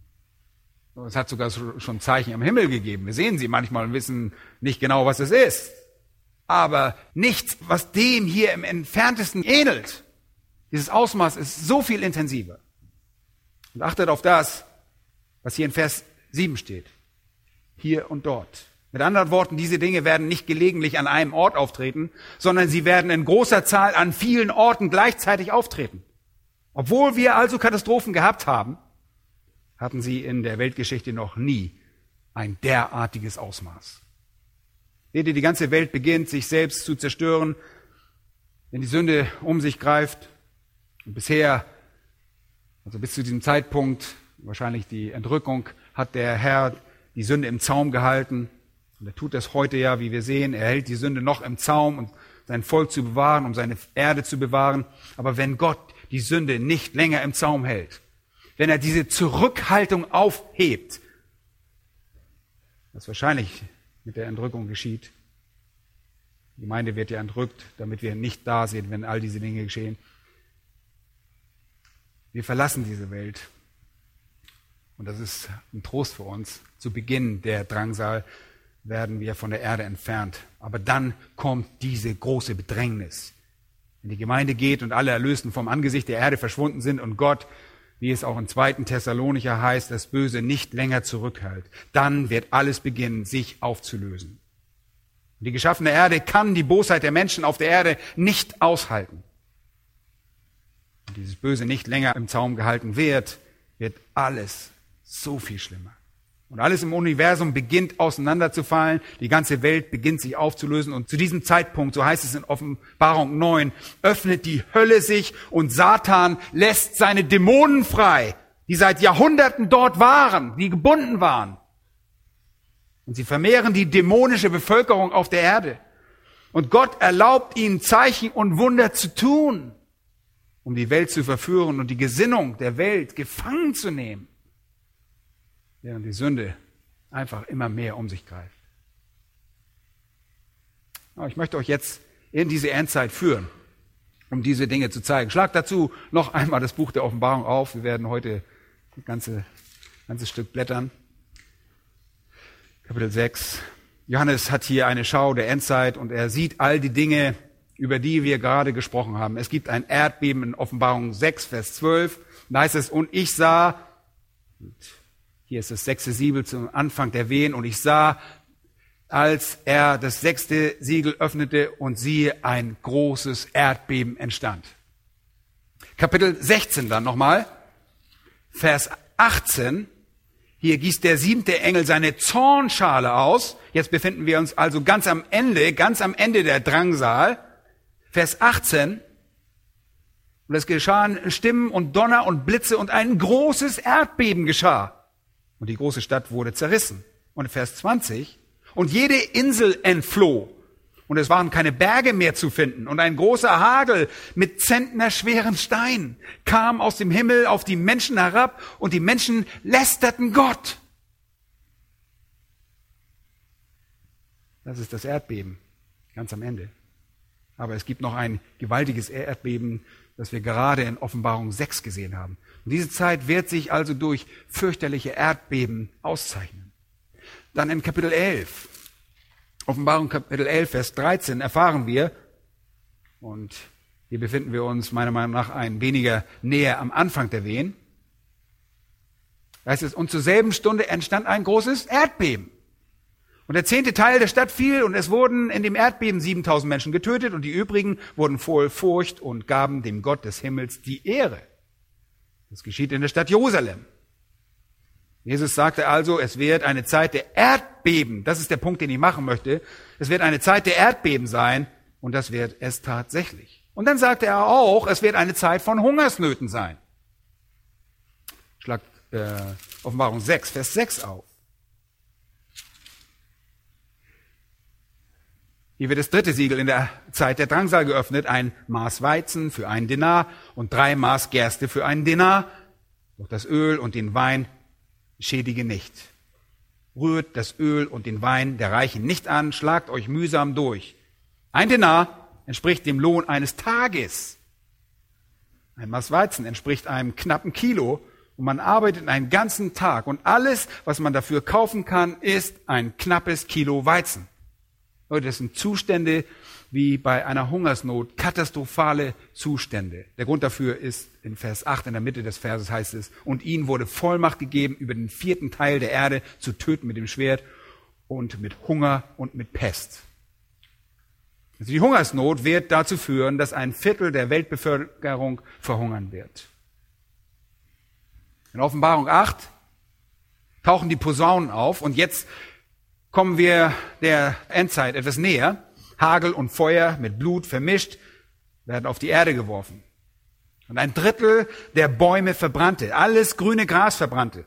Es hat sogar schon Zeichen am Himmel gegeben. Wir sehen sie manchmal und wissen nicht genau, was es ist. Aber nichts, was dem hier im Entferntesten ähnelt. Dieses Ausmaß ist so viel intensiver. Und achtet auf das, was hier in Vers sieben steht. Hier und dort. Mit anderen Worten, diese Dinge werden nicht gelegentlich an einem Ort auftreten, sondern sie werden in großer Zahl an vielen Orten gleichzeitig auftreten. Obwohl wir also Katastrophen gehabt haben, hatten sie in der Weltgeschichte noch nie ein derartiges Ausmaß. Seht ihr, die ganze Welt beginnt, sich selbst zu zerstören, wenn die Sünde um sich greift. Und bisher, also bis zu diesem Zeitpunkt, wahrscheinlich die Entrückung, hat der Herr die Sünde im Zaum gehalten. Und er tut das heute ja, wie wir sehen. Er hält die Sünde noch im Zaum, um sein Volk zu bewahren, um seine Erde zu bewahren. Aber wenn Gott die Sünde nicht länger im Zaum hält, wenn er diese Zurückhaltung aufhebt, was wahrscheinlich mit der Entrückung geschieht, die Gemeinde wird ja entrückt, damit wir nicht da sind, wenn all diese Dinge geschehen. Wir verlassen diese Welt. Und das ist ein Trost für uns. Zu Beginn der Drangsal werden wir von der Erde entfernt. Aber dann kommt diese große Bedrängnis. Wenn die Gemeinde geht und alle Erlösten vom Angesicht der Erde verschwunden sind und Gott, wie es auch in zweiten Thessalonicher heißt, das Böse nicht länger zurückhält, dann wird alles beginnen, sich aufzulösen. Und die geschaffene Erde kann die Bosheit der Menschen auf der Erde nicht aushalten. Und dieses Böse nicht länger im Zaum gehalten wird, wird alles so viel schlimmer. Und alles im Universum beginnt auseinanderzufallen, die ganze Welt beginnt sich aufzulösen und zu diesem Zeitpunkt, so heißt es in Offenbarung neun, öffnet die Hölle sich und Satan lässt seine Dämonen frei, die seit Jahrhunderten dort waren, die gebunden waren. Und sie vermehren die dämonische Bevölkerung auf der Erde. Und Gott erlaubt ihnen Zeichen und Wunder zu tun, um die Welt zu verführen und die Gesinnung der Welt gefangen zu nehmen. Während die Sünde einfach immer mehr um sich greift. Ich möchte euch jetzt in diese Endzeit führen, um diese Dinge zu zeigen. Schlagt dazu noch einmal das Buch der Offenbarung auf. Wir werden heute das ganze, ganze Stück blättern. Kapitel sechs. Johannes hat hier eine Schau der Endzeit und er sieht all die Dinge, über die wir gerade gesprochen haben. Es gibt ein Erdbeben in Offenbarung sechs, Vers zwölf. Da heißt es, und ich sah Und hier ist das sechste Siegel zum Anfang der Wehen. Und ich sah, als er das sechste Siegel öffnete, und siehe, ein großes Erdbeben entstand. Kapitel sechzehn dann nochmal, Vers achtzehn. Hier gießt der siebente Engel seine Zornschale aus. Jetzt befinden wir uns also ganz am Ende, ganz am Ende der Drangsal. Vers achtzehn. Und es geschahen Stimmen und Donner und Blitze und ein großes Erdbeben geschah. Und die große Stadt wurde zerrissen. Und Vers zwanzig. Und jede Insel entfloh. Und es waren keine Berge mehr zu finden. Und ein großer Hagel mit zentnerschweren Steinen kam aus dem Himmel auf die Menschen herab. Und die Menschen lästerten Gott. Das ist das Erdbeben, ganz am Ende. Aber es gibt noch ein gewaltiges Erdbeben, das wir gerade in Offenbarung sechs gesehen haben. Und diese Zeit wird sich also durch fürchterliche Erdbeben auszeichnen. Dann in Kapitel elf, Offenbarung Kapitel elf, Vers dreizehn, erfahren wir, und hier befinden wir uns meiner Meinung nach ein weniger näher am Anfang der Wehen, da heißt es, und zur selben Stunde entstand ein großes Erdbeben. Und der zehnte Teil der Stadt fiel, und es wurden in dem Erdbeben siebentausend Menschen getötet, und die übrigen wurden voll Furcht und gaben dem Gott des Himmels die Ehre. Das geschieht in der Stadt Jerusalem. Jesus sagte also, es wird eine Zeit der Erdbeben, das ist der Punkt, den ich machen möchte, es wird eine Zeit der Erdbeben sein, und das wird es tatsächlich. Und dann sagte er auch, es wird eine Zeit von Hungersnöten sein. Schlag äh, Offenbarung sechs, Vers sechs auf. Hier wird das dritte Siegel in der Zeit der Drangsal geöffnet, ein Maß Weizen für einen Denar und drei Maß Gerste für einen Denar. Doch das Öl und den Wein schädige nicht. Rührt das Öl und den Wein der Reichen nicht an, schlagt euch mühsam durch. Ein Denar entspricht dem Lohn eines Tages. Ein Maß Weizen entspricht einem knappen Kilo, und man arbeitet einen ganzen Tag, und alles, was man dafür kaufen kann, ist ein knappes Kilo Weizen. Leute, das sind Zustände wie bei einer Hungersnot, katastrophale Zustände. Der Grund dafür ist in Vers acht, in der Mitte des Verses heißt es, und ihnen wurde Vollmacht gegeben, über den vierten Teil der Erde zu töten mit dem Schwert und mit Hunger und mit Pest. Also die Hungersnot wird dazu führen, dass ein Viertel der Weltbevölkerung verhungern wird. In Offenbarung acht tauchen die Posaunen auf, und jetzt kommen wir der Endzeit etwas näher. Hagel und Feuer mit Blut vermischt werden auf die Erde geworfen. Und ein Drittel der Bäume verbrannte, alles grüne Gras verbrannte.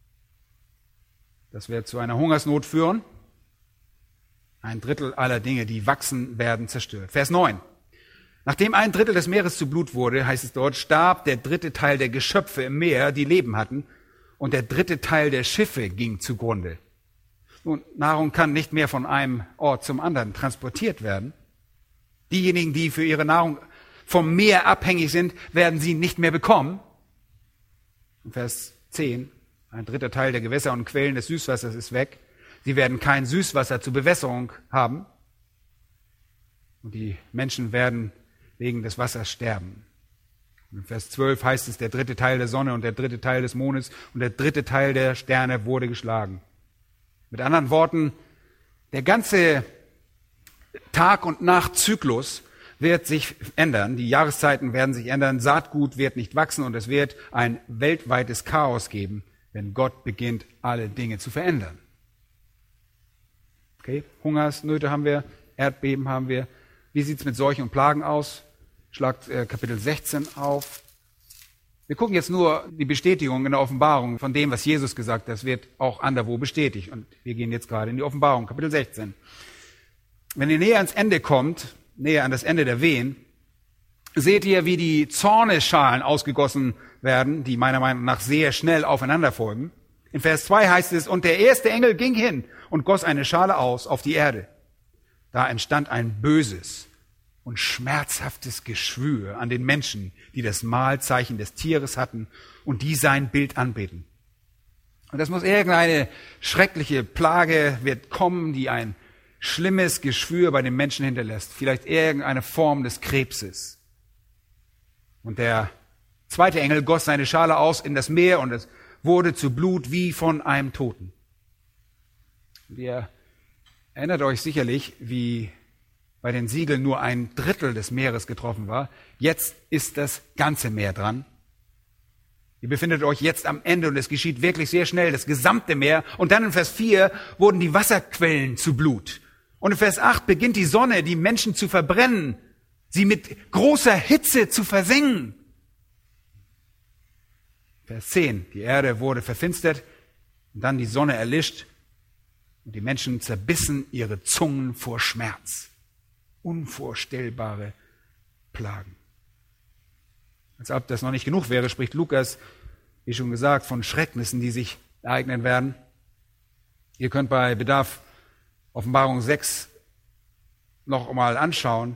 Das wird zu einer Hungersnot führen. Ein Drittel aller Dinge, die wachsen, werden zerstört. Vers neun. Nachdem ein Drittel des Meeres zu Blut wurde, heißt es dort, starb der dritte Teil der Geschöpfe im Meer, die Leben hatten, und der dritte Teil der Schiffe ging zugrunde. Nun, Nahrung kann nicht mehr von einem Ort zum anderen transportiert werden. Diejenigen, die für ihre Nahrung vom Meer abhängig sind, werden sie nicht mehr bekommen. Vers zehn, ein dritter Teil der Gewässer und Quellen des Süßwassers ist weg. Sie werden kein Süßwasser zur Bewässerung haben. Und die Menschen werden wegen des Wassers sterben. Und in Vers zwölf heißt es, der dritte Teil der Sonne und der dritte Teil des Mondes und der dritte Teil der Sterne wurde geschlagen. Mit anderen Worten, der ganze Tag- und Nachtzyklus wird sich ändern. Die Jahreszeiten werden sich ändern. Saatgut wird nicht wachsen, und es wird ein weltweites Chaos geben, wenn Gott beginnt, alle Dinge zu verändern. Okay, Hungersnöte haben wir, Erdbeben haben wir. Wie sieht's mit Seuchen und Plagen aus? Schlagt äh, Kapitel sechzehn auf. Wir gucken jetzt nur die Bestätigung in der Offenbarung von dem, was Jesus gesagt hat. Das wird auch anderswo bestätigt. Und wir gehen jetzt gerade in die Offenbarung, Kapitel sechzehn. Wenn ihr näher ans Ende kommt, näher an das Ende der Wehen, seht ihr, wie die Zornesschalen ausgegossen werden, die meiner Meinung nach sehr schnell aufeinander folgen. In Vers zwei heißt es, und der erste Engel ging hin und goss eine Schale aus auf die Erde. Da entstand ein böses und schmerzhaftes Geschwür an den Menschen, die das Mahlzeichen des Tieres hatten und die sein Bild anbeten. Und das muss irgendeine schreckliche Plage wird kommen, die ein schlimmes Geschwür bei den Menschen hinterlässt. Vielleicht irgendeine Form des Krebses. Und der zweite Engel goss seine Schale aus in das Meer, und das wurde zu Blut wie von einem Toten. Und ihr erinnert euch sicherlich, wie bei den Siegeln nur ein Drittel des Meeres getroffen war. Jetzt ist das ganze Meer dran. Ihr befindet euch jetzt am Ende und es geschieht wirklich sehr schnell, das gesamte Meer. Und dann in Vers vier wurden die Wasserquellen zu Blut. Und in Vers acht beginnt die Sonne, die Menschen zu verbrennen, sie mit großer Hitze zu versengen. Vers zehn, die Erde wurde verfinstert und dann die Sonne erlischt und die Menschen zerbissen ihre Zungen vor Schmerz. Unvorstellbare Plagen. Als ob das noch nicht genug wäre, spricht Lukas, wie schon gesagt, von Schrecknissen, die sich ereignen werden. Ihr könnt bei Bedarf Offenbarung sechs noch mal anschauen.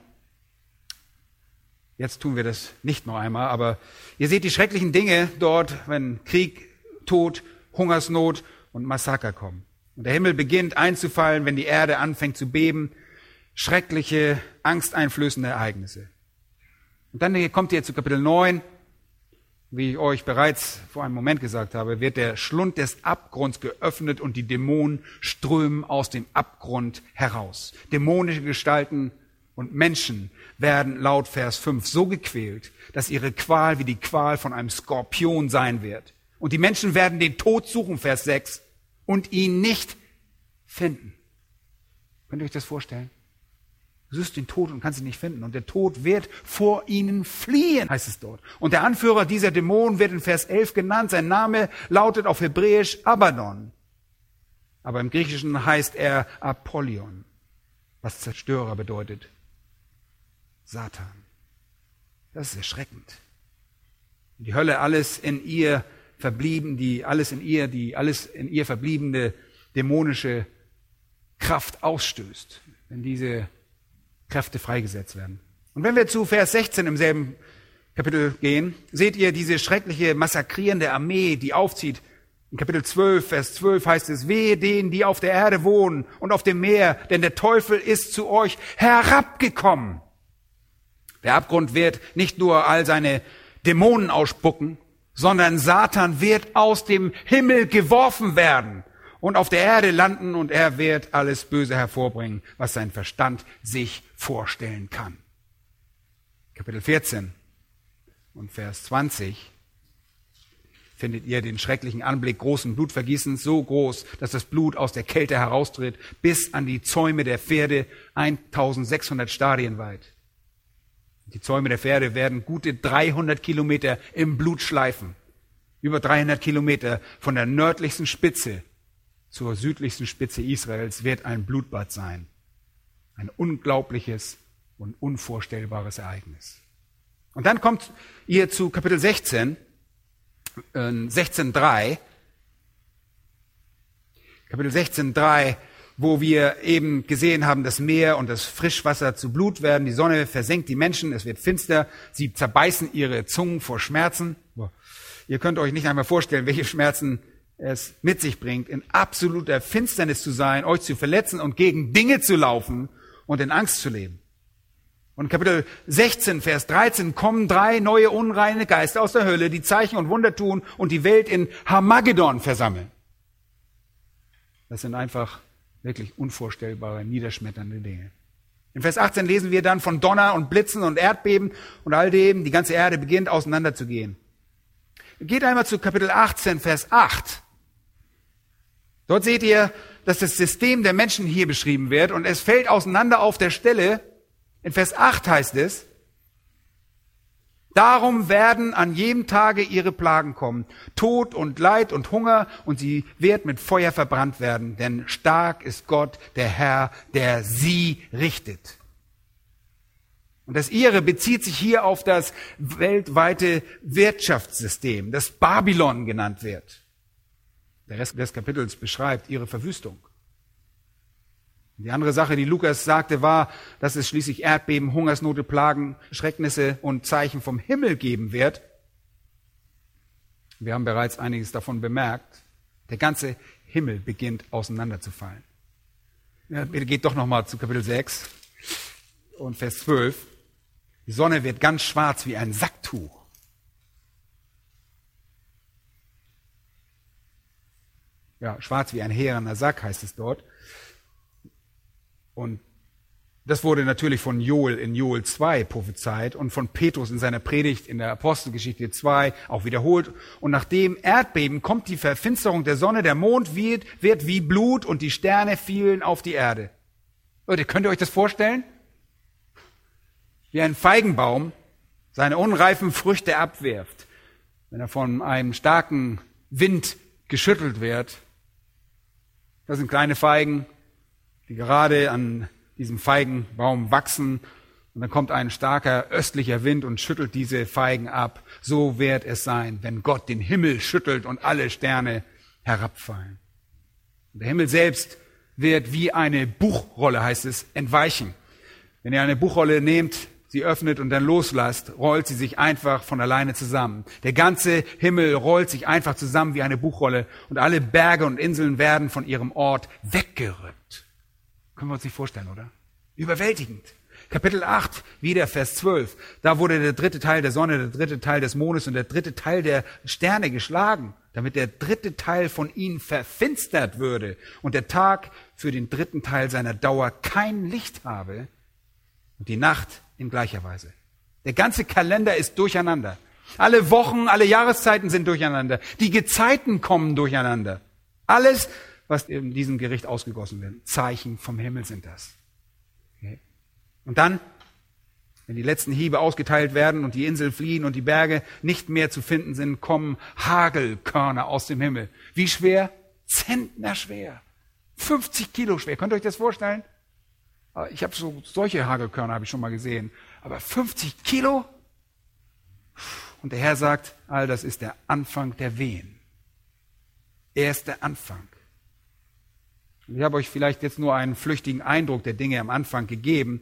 Jetzt tun wir das nicht noch einmal, aber ihr seht die schrecklichen Dinge dort, wenn Krieg, Tod, Hungersnot und Massaker kommen. Und der Himmel beginnt einzufallen, wenn die Erde anfängt zu beben. Schreckliche, angsteinflößende Ereignisse. Und dann kommt ihr zu Kapitel neun. Wie ich euch bereits vor einem Moment gesagt habe, wird der Schlund des Abgrunds geöffnet und die Dämonen strömen aus dem Abgrund heraus. Dämonische Gestalten und Menschen werden laut Vers fünf so gequält, dass ihre Qual wie die Qual von einem Skorpion sein wird. Und die Menschen werden den Tod suchen, Vers sechs, und ihn nicht finden. Könnt ihr euch das vorstellen? Du suchst den Tod und kannst ihn nicht finden. Und der Tod wird vor ihnen fliehen, heißt es dort. Und der Anführer dieser Dämonen wird in Vers elf genannt. Sein Name lautet auf Hebräisch Abaddon. Aber im Griechischen heißt er Apollyon, was Zerstörer bedeutet. Satan. Das ist erschreckend. Die Hölle, alles in ihr verblieben, die alles in ihr, die alles in ihr verbliebene dämonische Kraft ausstößt, wenn diese Kräfte freigesetzt werden. Und wenn wir zu Vers sechzehn im selben Kapitel gehen, seht ihr diese schreckliche, massakrierende Armee, die aufzieht. In Kapitel zwölf, Vers zwölf heißt es, wehe denen, die auf der Erde wohnen und auf dem Meer, denn der Teufel ist zu euch herabgekommen. Der Abgrund wird nicht nur all seine Dämonen ausspucken, sondern Satan wird aus dem Himmel geworfen werden und auf der Erde landen und er wird alles Böse hervorbringen, was sein Verstand sich vorstellen kann. Kapitel vierzehn und Vers zwanzig findet ihr den schrecklichen Anblick großen Blutvergießens, so groß, dass das Blut aus der Kälte heraustritt, bis an die Zäume der Pferde, eintausendsechshundert Stadien weit. Die Zäume der Pferde werden gute dreihundert Kilometer im Blut schleifen. Über dreihundert Kilometer von der nördlichsten Spitze zur südlichsten Spitze Israels wird ein Blutbad sein. Ein unglaubliches und unvorstellbares Ereignis. Und dann kommt ihr zu Kapitel sechzehn, äh, sechzehn drei. Kapitel sechzehn drei, wo wir eben gesehen haben, das Meer und das Frischwasser zu Blut werden. Die Sonne versenkt die Menschen, es wird finster. Sie zerbeißen ihre Zungen vor Schmerzen. Boah. Ihr könnt euch nicht einmal vorstellen, welche Schmerzen es mit sich bringt, in absoluter Finsternis zu sein, euch zu verletzen und gegen Dinge zu laufen und in Angst zu leben. Und Kapitel sechzehn, Vers dreizehn, kommen drei neue unreine Geister aus der Hölle, die Zeichen und Wunder tun und die Welt in Harmagedon versammeln. Das sind einfach wirklich unvorstellbare, niederschmetternde Dinge. In Vers achtzehn lesen wir dann von Donner und Blitzen und Erdbeben und all dem, die ganze Erde beginnt auseinanderzugehen. Geht einmal zu Kapitel achtzehn, Vers acht. Dort seht ihr, dass das System der Menschen hier beschrieben wird und es fällt auseinander auf der Stelle. In Vers acht heißt es, darum werden an jedem Tage ihre Plagen kommen, Tod und Leid und Hunger, und sie wird mit Feuer verbrannt werden, denn stark ist Gott, der Herr, der sie richtet. Und das ihre bezieht sich hier auf das weltweite Wirtschaftssystem, das Babylon genannt wird. Der Rest des Kapitels beschreibt ihre Verwüstung. Die andere Sache, die Lukas sagte, war, dass es schließlich Erdbeben, Hungersnote, Plagen, Schrecknisse und Zeichen vom Himmel geben wird. Wir haben bereits einiges davon bemerkt. Der ganze Himmel beginnt auseinanderzufallen. Ja, bitte geht doch nochmal zu Kapitel sechs und Vers zwölf. Die Sonne wird ganz schwarz wie ein Sacktuch. ja, schwarz wie ein härener Sack heißt es dort. Und das wurde natürlich von Joel in Joel zwei prophezeit und von Petrus in seiner Predigt in der Apostelgeschichte zwei auch wiederholt. Und nach dem Erdbeben kommt die Verfinsterung der Sonne, der Mond wird, wird wie Blut und die Sterne fielen auf die Erde. Leute, könnt ihr euch das vorstellen? Wie ein Feigenbaum seine unreifen Früchte abwirft, wenn er von einem starken Wind geschüttelt wird. Das sind kleine Feigen, die gerade an diesem Feigenbaum wachsen. Und dann kommt ein starker östlicher Wind und schüttelt diese Feigen ab. So wird es sein, wenn Gott den Himmel schüttelt und alle Sterne herabfallen. Und der Himmel selbst wird wie eine Buchrolle, heißt es, entweichen. Wenn ihr eine Buchrolle nehmt, sie öffnet und dann loslasst, rollt sie sich einfach von alleine zusammen. Der ganze Himmel rollt sich einfach zusammen wie eine Buchrolle und alle Berge und Inseln werden von ihrem Ort weggerückt. Können wir uns nicht vorstellen, oder? Überwältigend. Kapitel acht, wieder Vers zwölf. Da wurde der dritte Teil der Sonne, der dritte Teil des Mondes und der dritte Teil der Sterne geschlagen, damit der dritte Teil von ihnen verfinstert würde und der Tag für den dritten Teil seiner Dauer kein Licht habe und die Nacht in gleicher Weise. Der ganze Kalender ist durcheinander. Alle Wochen, alle Jahreszeiten sind durcheinander. Die Gezeiten kommen durcheinander. Alles, was in diesem Gericht ausgegossen wird. Zeichen vom Himmel sind das. Okay. Und dann, wenn die letzten Hiebe ausgeteilt werden und die Inseln fliehen und die Berge nicht mehr zu finden sind, kommen Hagelkörner aus dem Himmel. Wie schwer? Zentner schwer. fünfzig Kilo schwer. Könnt ihr euch das vorstellen? Ich habe so solche Hagelkörner habe ich schon mal gesehen. Aber fünfzig Kilo? Und der Herr sagt, all das ist der Anfang der Wehen. Er ist der Anfang. Ich habe euch vielleicht jetzt nur einen flüchtigen Eindruck der Dinge am Anfang gegeben.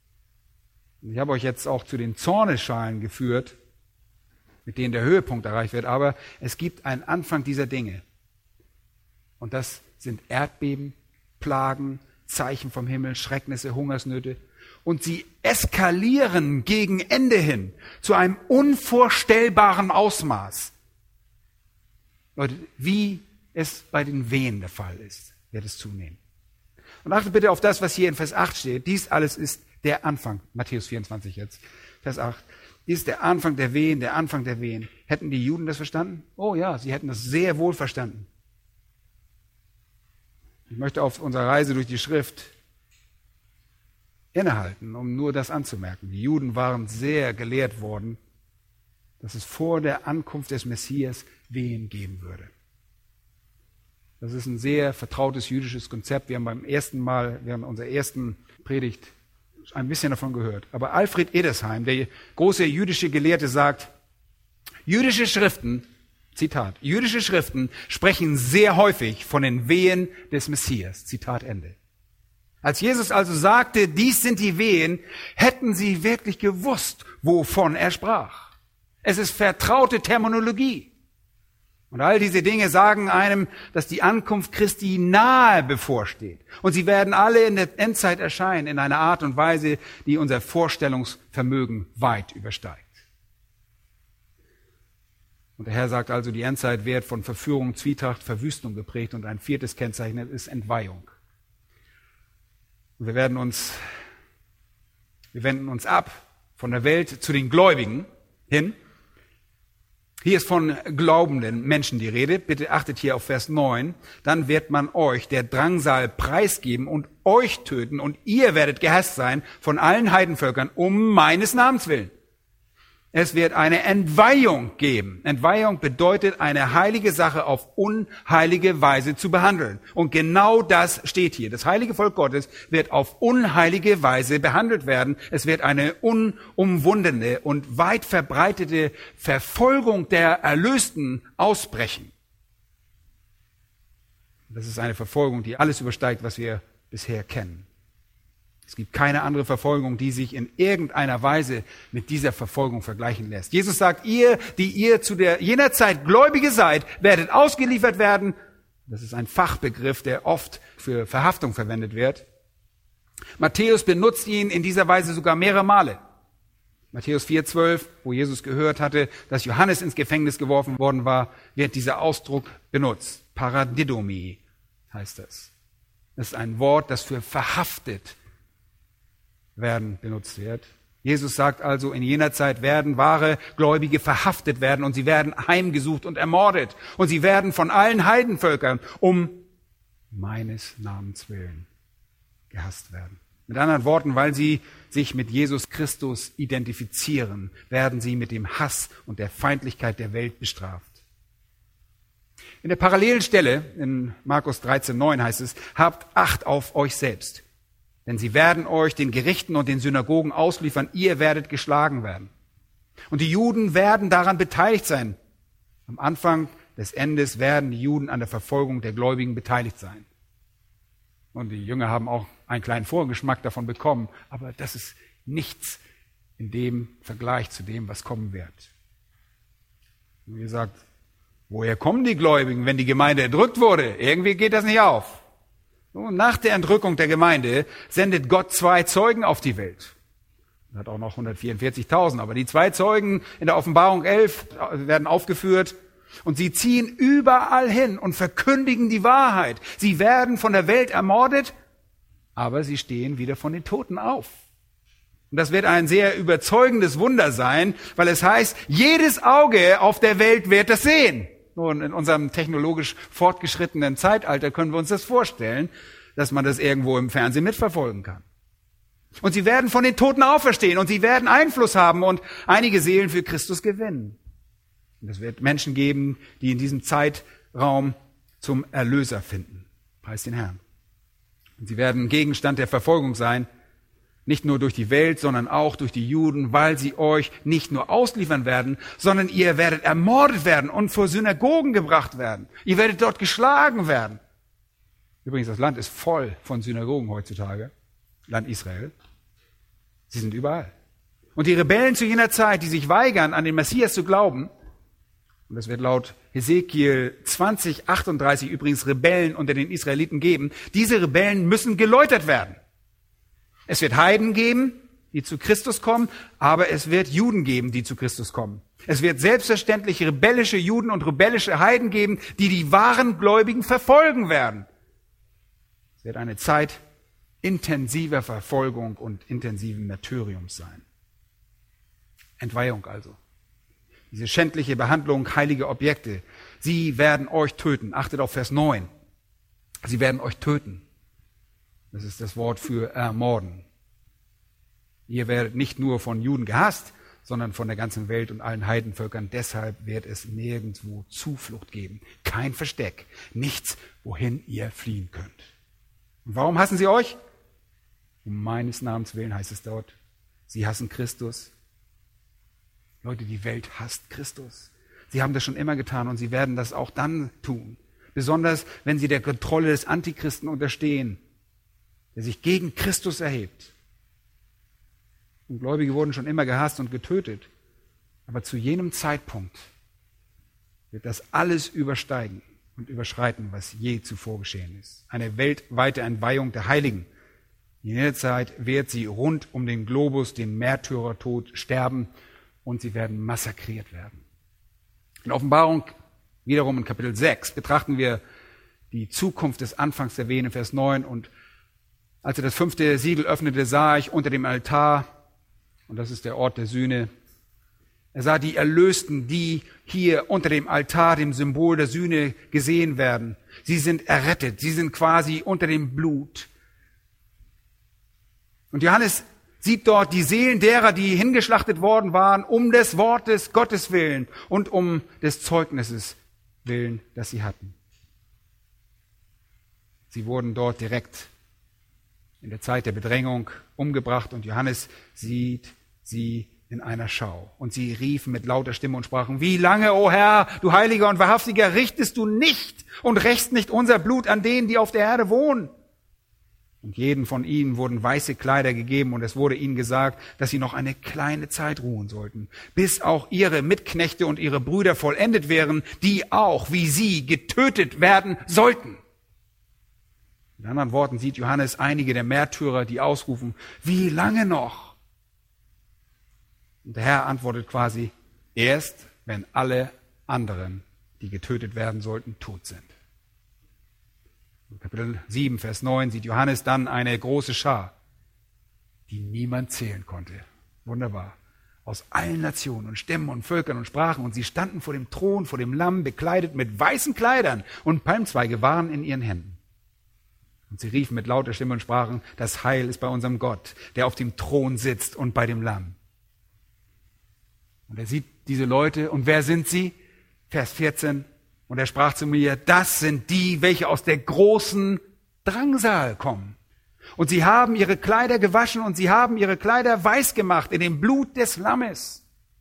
Ich habe euch jetzt auch zu den Zornesschalen geführt, mit denen der Höhepunkt erreicht wird. Aber es gibt einen Anfang dieser Dinge. Und das sind Erdbeben, Plagen, Zeichen vom Himmel, Schrecknisse, Hungersnöte. Und sie eskalieren gegen Ende hin zu einem unvorstellbaren Ausmaß. Leute, wie es bei den Wehen der Fall ist, wird es zunehmen. Und achtet bitte auf das, was hier in Vers acht steht. Dies alles ist der Anfang. Matthäus vierundzwanzig jetzt, Vers acht. Dies ist der Anfang der Wehen, der Anfang der Wehen. Hätten die Juden das verstanden? Oh ja, sie hätten das sehr wohl verstanden. Ich möchte auf unserer Reise durch die Schrift innehalten, um nur das anzumerken. Die Juden waren sehr gelehrt worden, dass es vor der Ankunft des Messias Wehen geben würde. Das ist ein sehr vertrautes jüdisches Konzept. Wir haben beim ersten Mal, während unserer ersten Predigt ein bisschen davon gehört. Aber Alfred Edersheim, der große jüdische Gelehrte, sagt, jüdische Schriften, Zitat, jüdische Schriften sprechen sehr häufig von den Wehen des Messias. Zitat Ende. Als Jesus also sagte, dies sind die Wehen, hätten sie wirklich gewusst, wovon er sprach. Es ist vertraute Terminologie. Und all diese Dinge sagen einem, dass die Ankunft Christi nahe bevorsteht. Und sie werden alle in der Endzeit erscheinen in einer Art und Weise, die unser Vorstellungsvermögen weit übersteigt. Und der Herr sagt also, die Endzeit wird von Verführung, Zwietracht, Verwüstung geprägt und ein viertes Kennzeichen ist Entweihung. Und wir werden uns, wir wenden uns ab von der Welt zu den Gläubigen hin. Hier ist von glaubenden Menschen die Rede. Bitte achtet hier auf Vers neun. Dann wird man euch der Drangsal preisgeben und euch töten und ihr werdet gehasst sein von allen Heidenvölkern um meines Namens willen. Es wird eine Entweihung geben. Entweihung bedeutet, eine heilige Sache auf unheilige Weise zu behandeln. Und genau das steht hier. Das heilige Volk Gottes wird auf unheilige Weise behandelt werden. Es wird eine unumwundene und weit verbreitete Verfolgung der Erlösten ausbrechen. Das ist eine Verfolgung, die alles übersteigt, was wir bisher kennen. Es gibt keine andere Verfolgung, die sich in irgendeiner Weise mit dieser Verfolgung vergleichen lässt. Jesus sagt, ihr, die ihr zu der jener Zeit Gläubige seid, werdet ausgeliefert werden. Das ist ein Fachbegriff, der oft für Verhaftung verwendet wird. Matthäus benutzt ihn in dieser Weise sogar mehrere Male. Matthäus vier zwölf, wo Jesus gehört hatte, dass Johannes ins Gefängnis geworfen worden war, wird dieser Ausdruck benutzt. Paradidomi heißt das. Das ist ein Wort, das für verhaftet werden benutzt wird. Jesus sagt also, in jener Zeit werden wahre Gläubige verhaftet werden und sie werden heimgesucht und ermordet. Und sie werden von allen Heidenvölkern um meines Namens willen gehasst werden. Mit anderen Worten, weil sie sich mit Jesus Christus identifizieren, werden sie mit dem Hass und der Feindlichkeit der Welt bestraft. In der parallelen Stelle, in Markus dreizehn neun heißt es, habt Acht auf euch selbst, denn sie werden euch den Gerichten und den Synagogen ausliefern, ihr werdet geschlagen werden. Und die Juden werden daran beteiligt sein. Am Anfang des Endes werden die Juden an der Verfolgung der Gläubigen beteiligt sein. Und die Jünger haben auch einen kleinen Vorgeschmack davon bekommen, aber das ist nichts in dem Vergleich zu dem, was kommen wird. Und ihr sagt, woher kommen die Gläubigen, wenn die Gemeinde erdrückt wurde? Irgendwie geht das nicht auf. Und nach der Entrückung der Gemeinde sendet Gott zwei Zeugen auf die Welt. Er hat auch noch hundertvierundvierzigtausend, aber die zwei Zeugen in der Offenbarung elf werden aufgeführt. Und sie ziehen überall hin und verkündigen die Wahrheit. Sie werden von der Welt ermordet, aber sie stehen wieder von den Toten auf. Und das wird ein sehr überzeugendes Wunder sein, weil es heißt, jedes Auge auf der Welt wird das sehen. Nun, in unserem technologisch fortgeschrittenen Zeitalter können wir uns das vorstellen, dass man das irgendwo im Fernsehen mitverfolgen kann. Und sie werden von den Toten auferstehen und sie werden Einfluss haben und einige Seelen für Christus gewinnen. Und es wird Menschen geben, die in diesem Zeitraum zum Erlöser finden. Preis den Herrn. Und sie werden Gegenstand der Verfolgung sein, nicht nur durch die Welt, sondern auch durch die Juden, weil sie euch nicht nur ausliefern werden, sondern ihr werdet ermordet werden und vor Synagogen gebracht werden. Ihr werdet dort geschlagen werden. Übrigens, das Land ist voll von Synagogen heutzutage, Land Israel. Sie sind überall. Und die Rebellen zu jener Zeit, die sich weigern, an den Messias zu glauben, und das wird laut Hesekiel zwanzig achtunddreißig übrigens Rebellen unter den Israeliten geben, diese Rebellen müssen geläutert werden. Es wird Heiden geben, die zu Christus kommen, aber es wird Juden geben, die zu Christus kommen. Es wird selbstverständlich rebellische Juden und rebellische Heiden geben, die die wahren Gläubigen verfolgen werden. Es wird eine Zeit intensiver Verfolgung und intensiven Martyriums sein. Entweihung also. Diese schändliche Behandlung heiliger Objekte. Sie werden euch töten. Achtet auf Vers neun. Sie werden euch töten. Das ist das Wort für ermorden. Ihr werdet nicht nur von Juden gehasst, sondern von der ganzen Welt und allen Heidenvölkern. Deshalb wird es nirgendwo Zuflucht geben. Kein Versteck. Nichts, wohin ihr fliehen könnt. Und warum hassen sie euch? Um meines Namens willen heißt es dort. Sie hassen Christus. Leute, die Welt hasst Christus. Sie haben das schon immer getan und sie werden das auch dann tun. Besonders, wenn sie der Kontrolle des Antichristen unterstehen, der sich gegen Christus erhebt. Und Gläubige wurden schon immer gehasst und getötet. Aber zu jenem Zeitpunkt wird das alles übersteigen und überschreiten, was je zuvor geschehen ist. Eine weltweite Entweihung der Heiligen. In jener Zeit wird sie rund um den Globus den Märtyrertod sterben und sie werden massakriert werden. In Offenbarung, wiederum in Kapitel sechs, betrachten wir die Zukunft des Anfangs der Wehen in Vers neun. Und als er das fünfte Siegel öffnete, sah ich unter dem Altar, und das ist der Ort der Sühne, er sah die Erlösten, die hier unter dem Altar, dem Symbol der Sühne, gesehen werden. Sie sind errettet, sie sind quasi unter dem Blut. Und Johannes sieht dort die Seelen derer, die hingeschlachtet worden waren, um des Wortes Gottes willen und um des Zeugnisses willen, das sie hatten. Sie wurden dort direkt in der Zeit der Bedrängung umgebracht und Johannes sieht sie in einer Schau. Und sie riefen mit lauter Stimme und sprachen, wie lange, o Herr, du Heiliger und Wahrhaftiger, richtest du nicht und rächst nicht unser Blut an denen, die auf der Erde wohnen? Und jeden von ihnen wurden weiße Kleider gegeben und es wurde ihnen gesagt, dass sie noch eine kleine Zeit ruhen sollten, bis auch ihre Mitknechte und ihre Brüder vollendet wären, die auch, wie sie, getötet werden sollten. In anderen Worten sieht Johannes einige der Märtyrer, die ausrufen, wie lange noch? Und der Herr antwortet quasi, erst wenn alle anderen, die getötet werden sollten, tot sind. In Kapitel sieben, Vers neun sieht Johannes dann eine große Schar, die niemand zählen konnte. Wunderbar. Aus allen Nationen und Stämmen und Völkern und Sprachen. Und sie standen vor dem Thron, vor dem Lamm, bekleidet mit weißen Kleidern, und Palmzweige waren in ihren Händen. Und sie riefen mit lauter Stimme und sprachen, das Heil ist bei unserem Gott, der auf dem Thron sitzt, und bei dem Lamm. Und er sieht diese Leute, und wer sind sie? Vers vierzehn, und er sprach zu mir, das sind die, welche aus der großen Drangsal kommen. Und sie haben ihre Kleider gewaschen und sie haben ihre Kleider weiß gemacht in dem Blut des Lammes.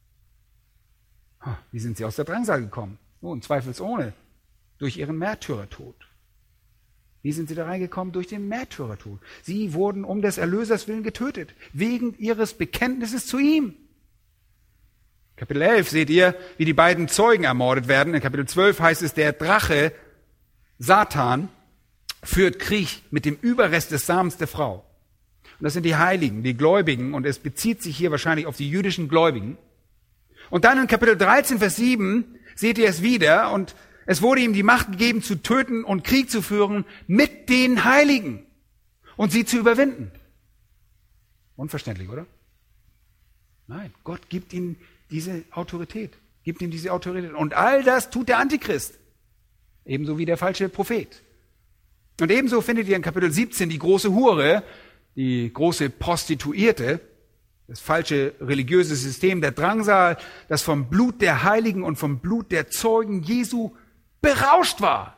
Wie sind sie aus der Drangsal gekommen? Nun, zweifelsohne, durch ihren Märtyrertod. Wie sind sie da reingekommen? Durch den Märtyrertod. Sie wurden um des Erlösers willen getötet, wegen ihres Bekenntnisses zu ihm. Kapitel elf seht ihr, wie die beiden Zeugen ermordet werden. In Kapitel zwölf heißt es, der Drache, Satan, führt Krieg mit dem Überrest des Samens der Frau. Und das sind die Heiligen, die Gläubigen, und es bezieht sich hier wahrscheinlich auf die jüdischen Gläubigen. Und dann in Kapitel dreizehn, Vers sieben seht ihr es wieder, und es wurde ihm die Macht gegeben, zu töten und Krieg zu führen mit den Heiligen und sie zu überwinden. Unverständlich, oder? Nein, Gott gibt ihnen diese Autorität, gibt ihm diese Autorität. Und all das tut der Antichrist, ebenso wie der falsche Prophet. Und ebenso findet ihr in Kapitel siebzehn die große Hure, die große Prostituierte, das falsche religiöse System der Drangsal, das vom Blut der Heiligen und vom Blut der Zeugen Jesu berauscht war.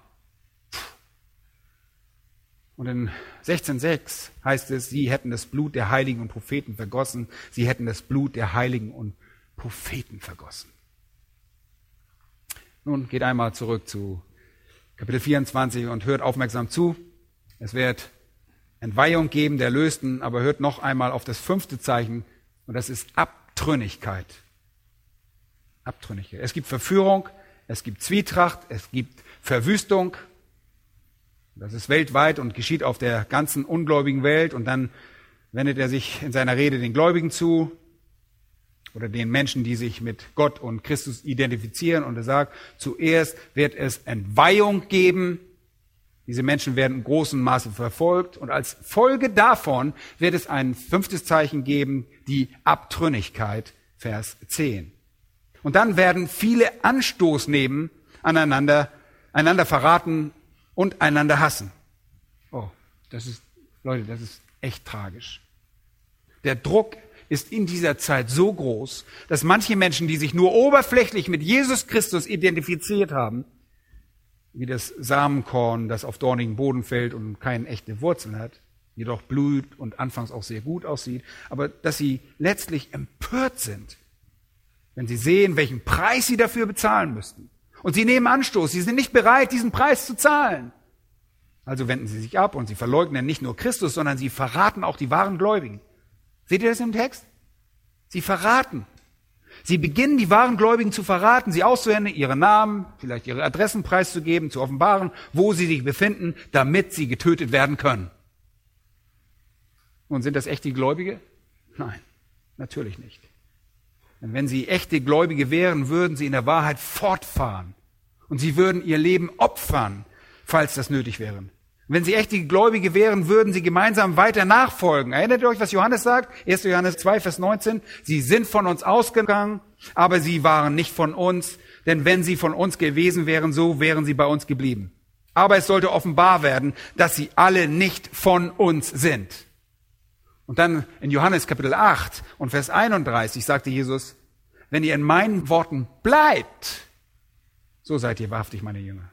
Und in sechzehn sechs heißt es, sie hätten das Blut der Heiligen und Propheten vergossen, sie hätten das Blut der Heiligen und Propheten vergossen. Nun geht einmal zurück zu Kapitel vierundzwanzig und hört aufmerksam zu. Es wird Entweihung geben der Erlösten, aber hört noch einmal auf das fünfte Zeichen, und das ist Abtrünnigkeit. Abtrünnigkeit. Es gibt Verführung, es gibt Zwietracht, es gibt Verwüstung. Das ist weltweit und geschieht auf der ganzen ungläubigen Welt, und dann wendet er sich in seiner Rede den Gläubigen zu oder den Menschen, die sich mit Gott und Christus identifizieren, und er sagt, zuerst wird es Entweihung geben. Diese Menschen werden in großem Maße verfolgt, und als Folge davon wird es ein fünftes Zeichen geben, die Abtrünnigkeit, Vers zehn. Und dann werden viele Anstoß nehmen aneinander, einander verraten und einander hassen. Oh, das ist, Leute, das ist echt tragisch. Der Druck ist in dieser Zeit so groß, dass manche Menschen, die sich nur oberflächlich mit Jesus Christus identifiziert haben, wie das Samenkorn, das auf dornigen Boden fällt und keine echte Wurzeln hat, jedoch blüht und anfangs auch sehr gut aussieht, aber dass sie letztlich empört sind, wenn sie sehen, welchen Preis sie dafür bezahlen müssten. Und sie nehmen Anstoß, sie sind nicht bereit, diesen Preis zu zahlen. Also wenden sie sich ab und sie verleugnen nicht nur Christus, sondern sie verraten auch die wahren Gläubigen. Seht ihr das im Text? Sie verraten. Sie beginnen, die wahren Gläubigen zu verraten, sie auszuhändigen, ihre Namen, vielleicht ihre Adressen preiszugeben, zu offenbaren, wo sie sich befinden, damit sie getötet werden können. Und sind das echte Gläubige? Nein, natürlich nicht. Denn wenn sie echte Gläubige wären, würden sie in der Wahrheit fortfahren. Und sie würden ihr Leben opfern, falls das nötig wäre. Wenn sie echte Gläubige wären, würden sie gemeinsam weiter nachfolgen. Erinnert ihr euch, was Johannes sagt? erster Johannes zwei, Vers neunzehn. Sie sind von uns ausgegangen, aber sie waren nicht von uns. Denn wenn sie von uns gewesen wären, so wären sie bei uns geblieben. Aber es sollte offenbar werden, dass sie alle nicht von uns sind. Und dann in Johannes Kapitel acht und Vers einunddreißig sagte Jesus, wenn ihr in meinen Worten bleibt, so seid ihr wahrhaftig meine Jünger.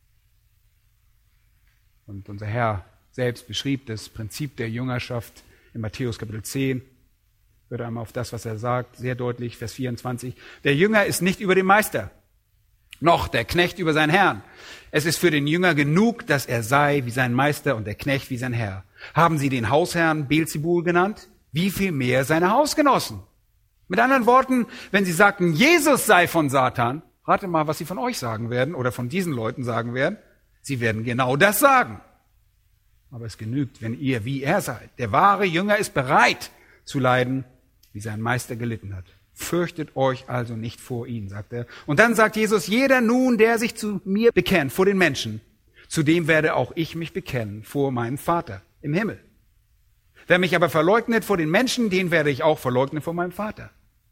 Und unser Herr selbst beschrieb das Prinzip der Jüngerschaft in Matthäus Kapitel zehn. Ich würde einmal auf das, was er sagt, sehr deutlich, Vers vierundzwanzig. Der Jünger ist nicht über den Meister, noch der Knecht über seinen Herrn. Es ist für den Jünger genug, dass er sei wie sein Meister und der Knecht wie sein Herr. Haben Sie den Hausherrn Beelzebul genannt? Wie viel mehr seine Hausgenossen? Mit anderen Worten, wenn Sie sagten, Jesus sei von Satan, rate mal, was Sie von euch sagen werden oder von diesen Leuten sagen werden. Sie werden genau das sagen. Aber es genügt, wenn ihr wie er seid. Der wahre Jünger ist bereit zu leiden, wie sein Meister gelitten hat. Fürchtet euch also nicht vor ihnen, sagt er. Und dann sagt Jesus, jeder nun, der sich zu mir bekennt, vor den Menschen, zu dem werde auch ich mich bekennen, vor meinem Vater im Himmel. Wer mich aber verleugnet vor den Menschen, den werde ich auch verleugnen vor meinem Vater.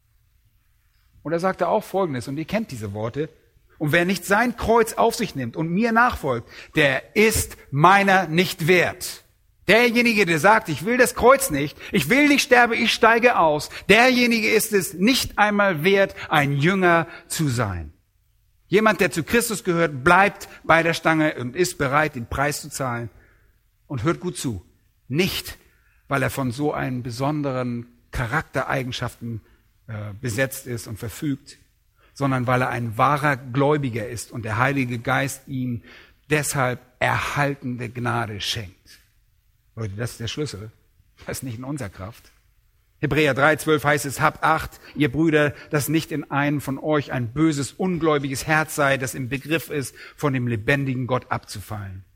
Und er sagte auch Folgendes, und ihr kennt diese Worte, und wer nicht sein Kreuz auf sich nimmt und mir nachfolgt, der ist meiner nicht wert. Derjenige, der sagt, ich will das Kreuz nicht, ich will nicht sterben, ich steige aus, derjenige ist es nicht einmal wert, ein Jünger zu sein. Jemand, der zu Christus gehört, bleibt bei der Stange und ist bereit, den Preis zu zahlen. Und hört gut zu, nicht, weil er von so einen besonderen Charaktereigenschaften äh, besetzt ist und verfügt, sondern weil er ein wahrer Gläubiger ist und der Heilige Geist ihm deshalb erhaltende Gnade schenkt. Leute, das ist der Schlüssel. Das ist nicht in unserer Kraft. Hebräer drei, zwölf heißt es, habt Acht, ihr Brüder, dass nicht in einem von euch ein böses, ungläubiges Herz sei, das im Begriff ist, von dem lebendigen Gott abzufallen.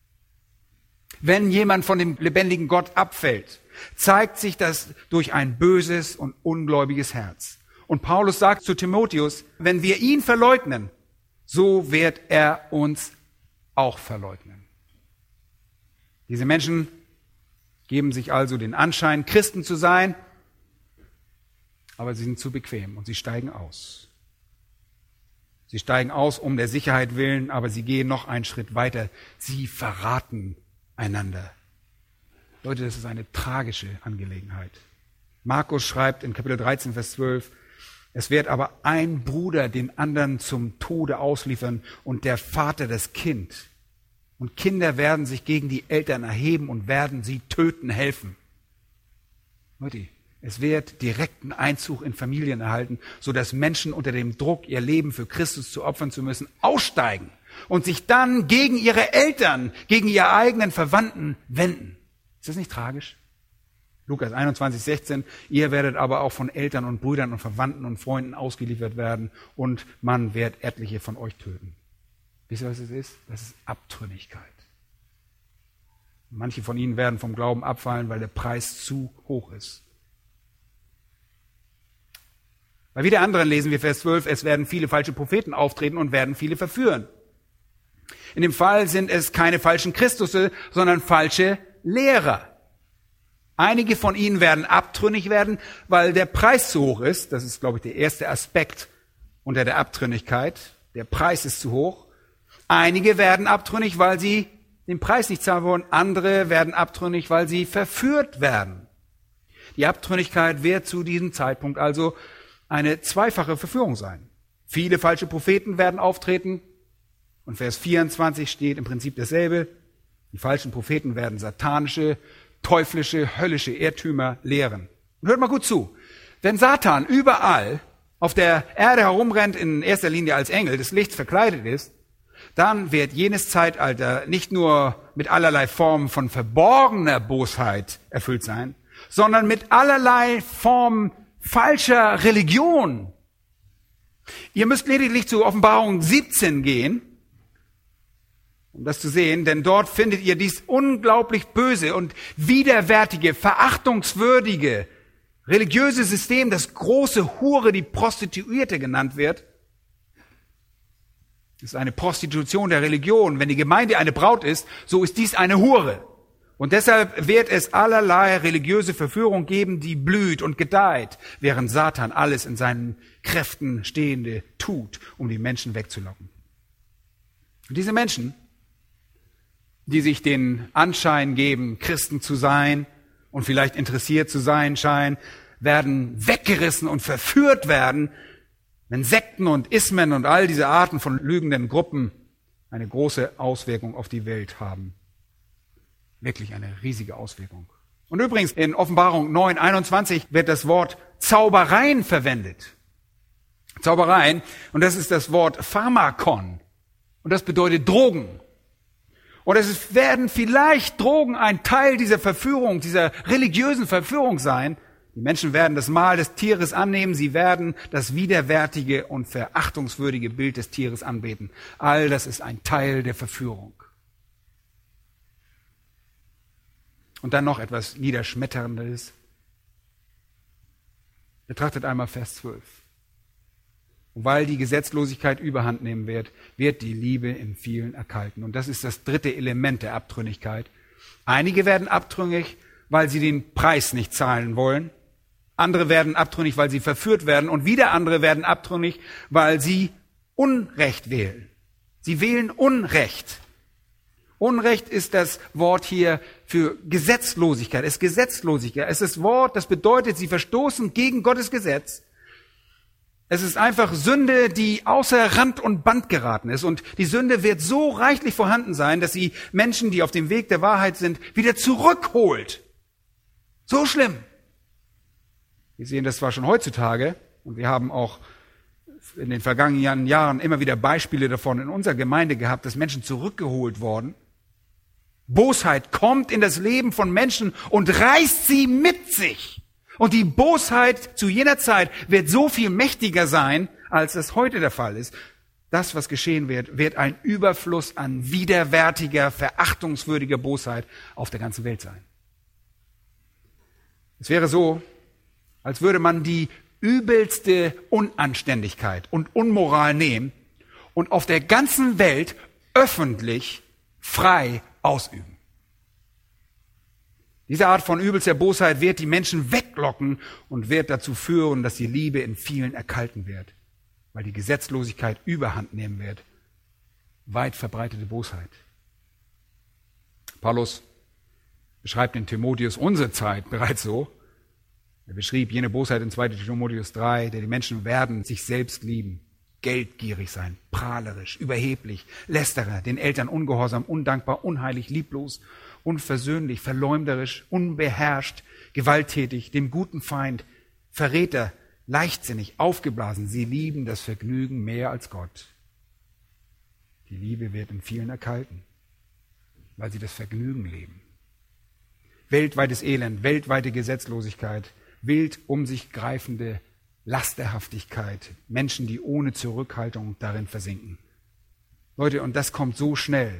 Wenn jemand von dem lebendigen Gott abfällt, zeigt sich das durch ein böses und ungläubiges Herz. Und Paulus sagt zu Timotheus, wenn wir ihn verleugnen, so wird er uns auch verleugnen. Diese Menschen geben sich also den Anschein, Christen zu sein, aber sie sind zu bequem und sie steigen aus. Sie steigen aus um der Sicherheit willen, aber sie gehen noch einen Schritt weiter. Sie verraten einander. Leute, das ist eine tragische Angelegenheit. Markus schreibt in Kapitel dreizehn, Vers zwölf, es wird aber ein Bruder den anderen zum Tode ausliefern und der Vater das Kind. Und Kinder werden sich gegen die Eltern erheben und werden sie töten helfen. Leute, es wird direkten Einzug in Familien erhalten, sodass Menschen unter dem Druck, ihr Leben für Christus zu opfern zu müssen, aussteigen und sich dann gegen ihre Eltern, gegen ihre eigenen Verwandten wenden. Ist das nicht tragisch? Lukas einundzwanzig, sechzehn, ihr werdet aber auch von Eltern und Brüdern und Verwandten und Freunden ausgeliefert werden und man wird etliche von euch töten. Wisst ihr, was es ist? Das ist Abtrünnigkeit. Manche von ihnen werden vom Glauben abfallen, weil der Preis zu hoch ist. Bei wieder anderen lesen wir Vers zwölf, es werden viele falsche Propheten auftreten und werden viele verführen. In dem Fall sind es keine falschen Christusse, sondern falsche Lehrer. Einige von ihnen werden abtrünnig werden, weil der Preis zu hoch ist. Das ist, glaube ich, der erste Aspekt unter der Abtrünnigkeit. Der Preis ist zu hoch. Einige werden abtrünnig, weil sie den Preis nicht zahlen wollen. Andere werden abtrünnig, weil sie verführt werden. Die Abtrünnigkeit wird zu diesem Zeitpunkt also eine zweifache Verführung sein. Viele falsche Propheten werden auftreten. Und Vers vierundzwanzig steht im Prinzip dasselbe. Die falschen Propheten werden satanische, teuflische, höllische Irrtümer lehren. Und hört mal gut zu. Wenn Satan überall auf der Erde herumrennt, in erster Linie als Engel des Lichts verkleidet ist, dann wird jenes Zeitalter nicht nur mit allerlei Formen von verborgener Bosheit erfüllt sein, sondern mit allerlei Formen falscher Religion. Ihr müsst lediglich zu Offenbarung siebzehn gehen, um das zu sehen, denn dort findet ihr dies unglaublich böse und widerwärtige, verachtungswürdige religiöse System, das große Hure, die Prostituierte genannt wird. Das ist eine Prostitution der Religion. Wenn die Gemeinde eine Braut ist, so ist dies eine Hure. Und deshalb wird es allerlei religiöse Verführung geben, die blüht und gedeiht, während Satan alles in seinen Kräften Stehende tut, um die Menschen wegzulocken. Und diese Menschen, die sich den Anschein geben, Christen zu sein und vielleicht interessiert zu sein scheinen, werden weggerissen und verführt werden, wenn Sekten und Ismen und all diese Arten von lügenden Gruppen eine große Auswirkung auf die Welt haben. Wirklich eine riesige Auswirkung. Und übrigens, in Offenbarung neun, einundzwanzig wird das Wort Zaubereien verwendet. Zaubereien, und das ist das Wort Pharmakon. Und das bedeutet Drogen. Und es werden vielleicht Drogen ein Teil dieser Verführung, dieser religiösen Verführung sein. Die Menschen werden das Mahl des Tieres annehmen, sie werden das widerwärtige und verachtungswürdige Bild des Tieres anbeten. All das ist ein Teil der Verführung. Und dann noch etwas Niederschmetterndes. Betrachtet einmal Vers zwölf. Und weil die Gesetzlosigkeit überhand nehmen wird, wird die Liebe in vielen erkalten. Und das ist das dritte Element der Abtrünnigkeit. Einige werden abtrünnig, weil sie den Preis nicht zahlen wollen. Andere werden abtrünnig, weil sie verführt werden. Und wieder andere werden abtrünnig, weil sie Unrecht wählen. Sie wählen Unrecht. Unrecht ist das Wort hier für Gesetzlosigkeit. Es ist Gesetzlosigkeit. Es ist das Wort, das bedeutet, sie verstoßen gegen Gottes Gesetz. Es ist einfach Sünde, die außer Rand und Band geraten ist. Und die Sünde wird so reichlich vorhanden sein, dass sie Menschen, die auf dem Weg der Wahrheit sind, wieder zurückholt. So schlimm. Wir sehen das zwar schon heutzutage und wir haben auch in den vergangenen Jahren immer wieder Beispiele davon in unserer Gemeinde gehabt, dass Menschen zurückgeholt wurden. Bosheit kommt in das Leben von Menschen und reißt sie mit sich. Und die Bosheit zu jener Zeit wird so viel mächtiger sein, als es heute der Fall ist. Das, was geschehen wird, wird ein Überfluss an widerwärtiger, verachtungswürdiger Bosheit auf der ganzen Welt sein. Es wäre so, als würde man die übelste Unanständigkeit und Unmoral nehmen und auf der ganzen Welt öffentlich frei ausüben. Diese Art von übelster Bosheit wird die Menschen weglocken und wird dazu führen, dass die Liebe in vielen erkalten wird, weil die Gesetzlosigkeit überhand nehmen wird. Weit verbreitete Bosheit. Paulus beschreibt in Timotheus unsere Zeit bereits so. Er beschrieb jene Bosheit in zweiter Timotheus drei, der die Menschen werden sich selbst lieben, geldgierig sein, prahlerisch, überheblich, lästerer, den Eltern ungehorsam, undankbar, unheilig, lieblos, unversöhnlich, verleumderisch, unbeherrscht, gewalttätig, dem guten Feind, Verräter, leichtsinnig, aufgeblasen. Sie lieben das Vergnügen mehr als Gott. Die Liebe wird in vielen erkalten, weil sie das Vergnügen leben. Weltweites Elend, weltweite Gesetzlosigkeit, wild um sich greifende Lasterhaftigkeit, Menschen, die ohne Zurückhaltung darin versinken. Leute, und das kommt so schnell.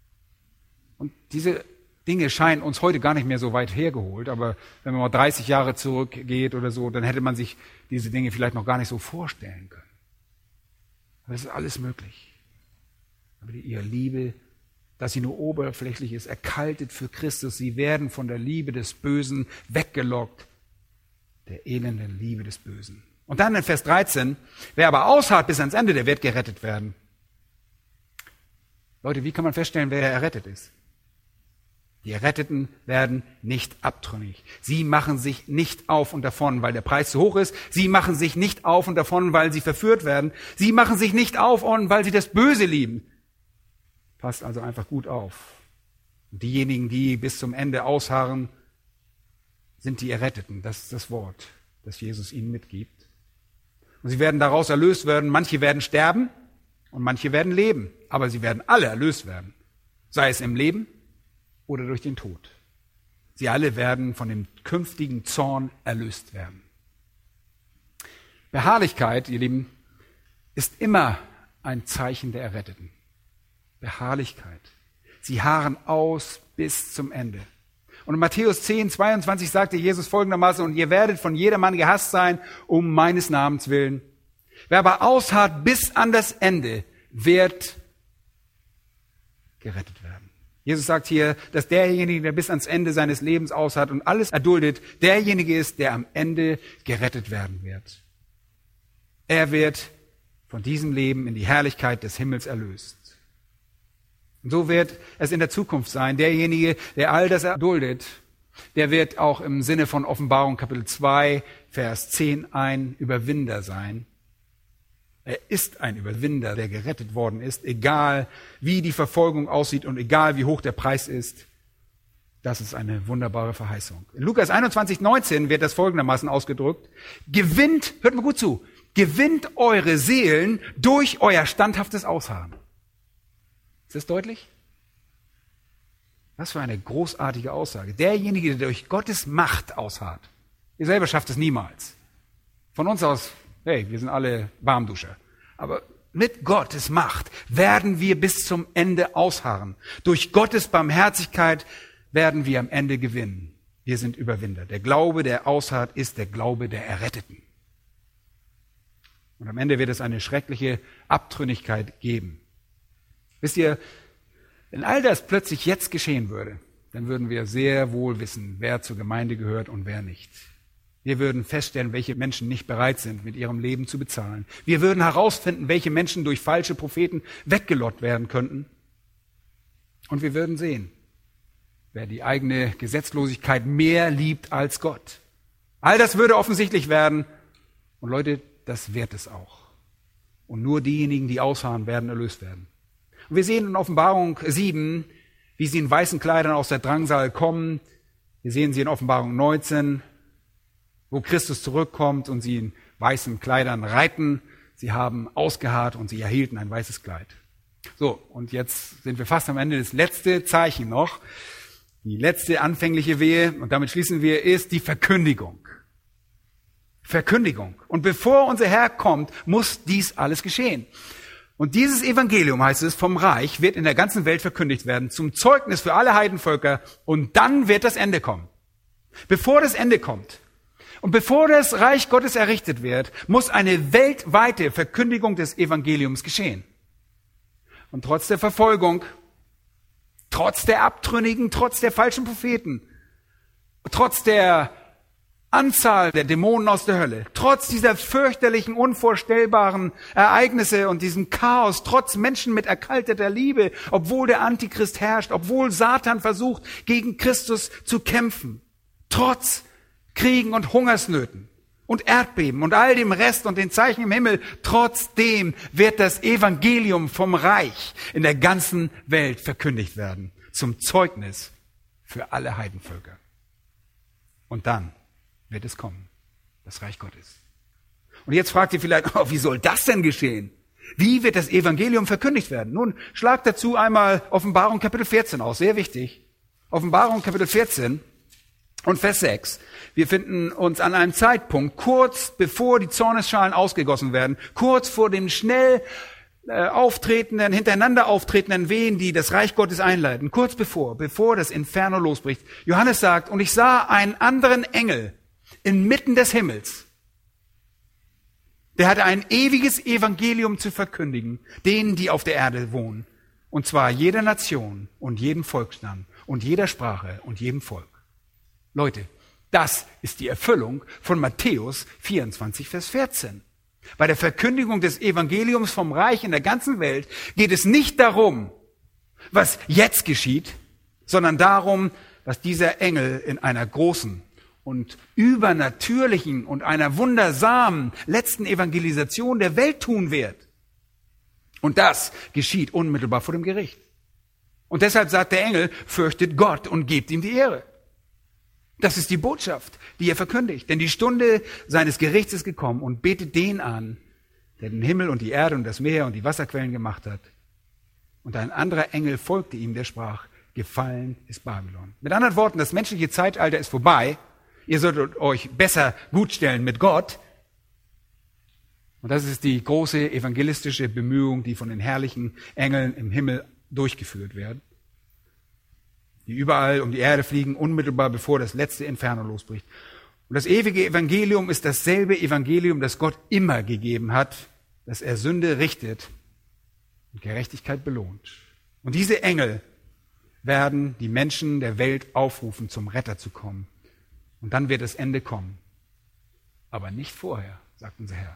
Und diese Dinge scheinen uns heute gar nicht mehr so weit hergeholt, aber wenn man mal dreißig Jahre zurückgeht oder so, dann hätte man sich diese Dinge vielleicht noch gar nicht so vorstellen können. Aber es ist alles möglich. Aber die, ihre Liebe, dass sie nur oberflächlich ist, erkaltet für Christus. Sie werden von der Liebe des Bösen weggelockt, der elenden Liebe des Bösen. Und dann in Vers dreizehn, wer aber ausharrt bis ans Ende, der wird gerettet werden. Leute, wie kann man feststellen, wer errettet ist? Die Erretteten werden nicht abtrünnig. Sie machen sich nicht auf und davon, weil der Preis zu hoch ist. Sie machen sich nicht auf und davon, weil sie verführt werden. Sie machen sich nicht auf und weil sie das Böse lieben. Passt also einfach gut auf. Und diejenigen, die bis zum Ende ausharren, sind die Erretteten. Das ist das Wort, das Jesus ihnen mitgibt. Und sie werden daraus erlöst werden. Manche werden sterben und manche werden leben. Aber sie werden alle erlöst werden. Sei es im Leben oder durch den Tod. Sie alle werden von dem künftigen Zorn erlöst werden. Beharrlichkeit, ihr Lieben, ist immer ein Zeichen der Erretteten. Beharrlichkeit. Sie harren aus bis zum Ende. Und in Matthäus zehn, zweiundzwanzig sagte Jesus folgendermaßen, und ihr werdet von jedermann gehasst sein, um meines Namens willen. Wer aber ausharrt bis an das Ende, wird gerettet werden. Jesus sagt hier, dass derjenige, der bis ans Ende seines Lebens ausharrt und alles erduldet, derjenige ist, der am Ende gerettet werden wird. Er wird von diesem Leben in die Herrlichkeit des Himmels erlöst. Und so wird es in der Zukunft sein. Derjenige, der all das erduldet, der wird auch im Sinne von Offenbarung Kapitel zwei, Vers zehn ein Überwinder sein. Er ist ein Überwinder, der gerettet worden ist, egal wie die Verfolgung aussieht und egal wie hoch der Preis ist. Das ist eine wunderbare Verheißung. In Lukas einundzwanzig, neunzehn wird das folgendermaßen ausgedrückt. Gewinnt, hört mir gut zu, gewinnt eure Seelen durch euer standhaftes Ausharren. Ist das deutlich? Was für eine großartige Aussage. Derjenige, der durch Gottes Macht ausharrt. Ihr selber schafft es niemals. Von uns aus, hey, wir sind alle Warmduscher. Aber mit Gottes Macht werden wir bis zum Ende ausharren. Durch Gottes Barmherzigkeit werden wir am Ende gewinnen. Wir sind Überwinder. Der Glaube, der ausharrt, ist der Glaube der Erretteten. Und am Ende wird es eine schreckliche Abtrünnigkeit geben. Wisst ihr, wenn all das plötzlich jetzt geschehen würde, dann würden wir sehr wohl wissen, wer zur Gemeinde gehört und wer nicht. Wir würden feststellen, welche Menschen nicht bereit sind, mit ihrem Leben zu bezahlen. Wir würden herausfinden, welche Menschen durch falsche Propheten weggelockt werden könnten. Und wir würden sehen, wer die eigene Gesetzlosigkeit mehr liebt als Gott. All das würde offensichtlich werden. Und Leute, das wird es auch. Und nur diejenigen, die ausharren, werden erlöst werden. Und wir sehen in Offenbarung sieben, wie sie in weißen Kleidern aus der Drangsal kommen. Wir sehen sie in Offenbarung neunzehn, wo Christus zurückkommt und sie in weißen Kleidern reiten. Sie haben ausgeharrt und sie erhielten ein weißes Kleid. So, und jetzt sind wir fast am Ende. Das letzte Zeichen noch, die letzte anfängliche Wehe, und damit schließen wir, ist die Verkündigung. Verkündigung. Und bevor unser Herr kommt, muss dies alles geschehen. Und dieses Evangelium, heißt es, vom Reich wird in der ganzen Welt verkündigt werden, zum Zeugnis für alle Heidenvölker, und dann wird das Ende kommen. Bevor das Ende kommt und bevor das Reich Gottes errichtet wird, muss eine weltweite Verkündigung des Evangeliums geschehen. Und trotz der Verfolgung, trotz der Abtrünnigen, trotz der falschen Propheten, trotz der Anzahl der Dämonen aus der Hölle, trotz dieser fürchterlichen, unvorstellbaren Ereignisse und diesem Chaos, trotz Menschen mit erkalteter Liebe, obwohl der Antichrist herrscht, obwohl Satan versucht, gegen Christus zu kämpfen, trotz Kriegen und Hungersnöten und Erdbeben und all dem Rest und den Zeichen im Himmel, trotzdem wird das Evangelium vom Reich in der ganzen Welt verkündigt werden, zum Zeugnis für alle Heidenvölker. Und dann wird es kommen, das Reich Gottes. Und jetzt fragt ihr vielleicht, oh, wie soll das denn geschehen? Wie wird das Evangelium verkündigt werden? Nun, schlagt dazu einmal Offenbarung Kapitel vierzehn aus, sehr wichtig. Offenbarung Kapitel vierzehn und Vers sechs. Wir finden uns an einem Zeitpunkt, kurz bevor die Zornesschalen ausgegossen werden, kurz vor dem schnell äh, auftretenden, hintereinander auftretenden Wehen, die das Reich Gottes einleiten, kurz bevor, bevor das Inferno losbricht. Johannes sagt, und ich sah einen anderen Engel inmitten des Himmels. Der hatte ein ewiges Evangelium zu verkündigen, denen, die auf der Erde wohnen. Und zwar jeder Nation und jedem Volksstamm und jeder Sprache und jedem Volk. Leute, das ist die Erfüllung von Matthäus vierundzwanzig, Vers vierzehn. Bei der Verkündigung des Evangeliums vom Reich in der ganzen Welt geht es nicht darum, was jetzt geschieht, sondern darum, was dieser Engel in einer großen und übernatürlichen und einer wundersamen letzten Evangelisation der Welt tun wird. Und das geschieht unmittelbar vor dem Gericht. Und deshalb sagt der Engel, fürchtet Gott und gebt ihm die Ehre. Das ist die Botschaft, die er verkündigt. Denn die Stunde seines Gerichts ist gekommen, und betet den an, der den Himmel und die Erde und das Meer und die Wasserquellen gemacht hat. Und ein anderer Engel folgte ihm, der sprach, gefallen ist Babylon. Mit anderen Worten, das menschliche Zeitalter ist vorbei. Ihr solltet euch besser gutstellen mit Gott. Und das ist die große evangelistische Bemühung, die von den herrlichen Engeln im Himmel durchgeführt wird, die überall um die Erde fliegen, unmittelbar bevor das letzte Inferno losbricht. Und das ewige Evangelium ist dasselbe Evangelium, das Gott immer gegeben hat, dass er Sünde richtet und Gerechtigkeit belohnt. Und diese Engel werden die Menschen der Welt aufrufen, zum Retter zu kommen. Und dann wird das Ende kommen. Aber nicht vorher, sagt unser Herr.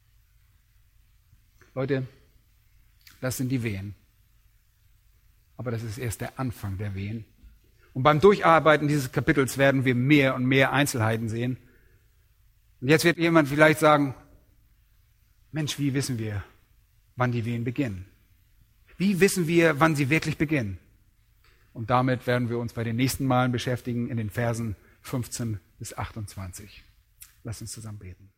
Leute, das sind die Wehen. Aber das ist erst der Anfang der Wehen. Und beim Durcharbeiten dieses Kapitels werden wir mehr und mehr Einzelheiten sehen. Und jetzt wird jemand vielleicht sagen, Mensch, wie wissen wir, wann die Wehen beginnen? Wie wissen wir, wann sie wirklich beginnen? Und damit werden wir uns bei den nächsten Malen beschäftigen in den Versen fünfzehn bis achtundzwanzig. Lass uns zusammen beten.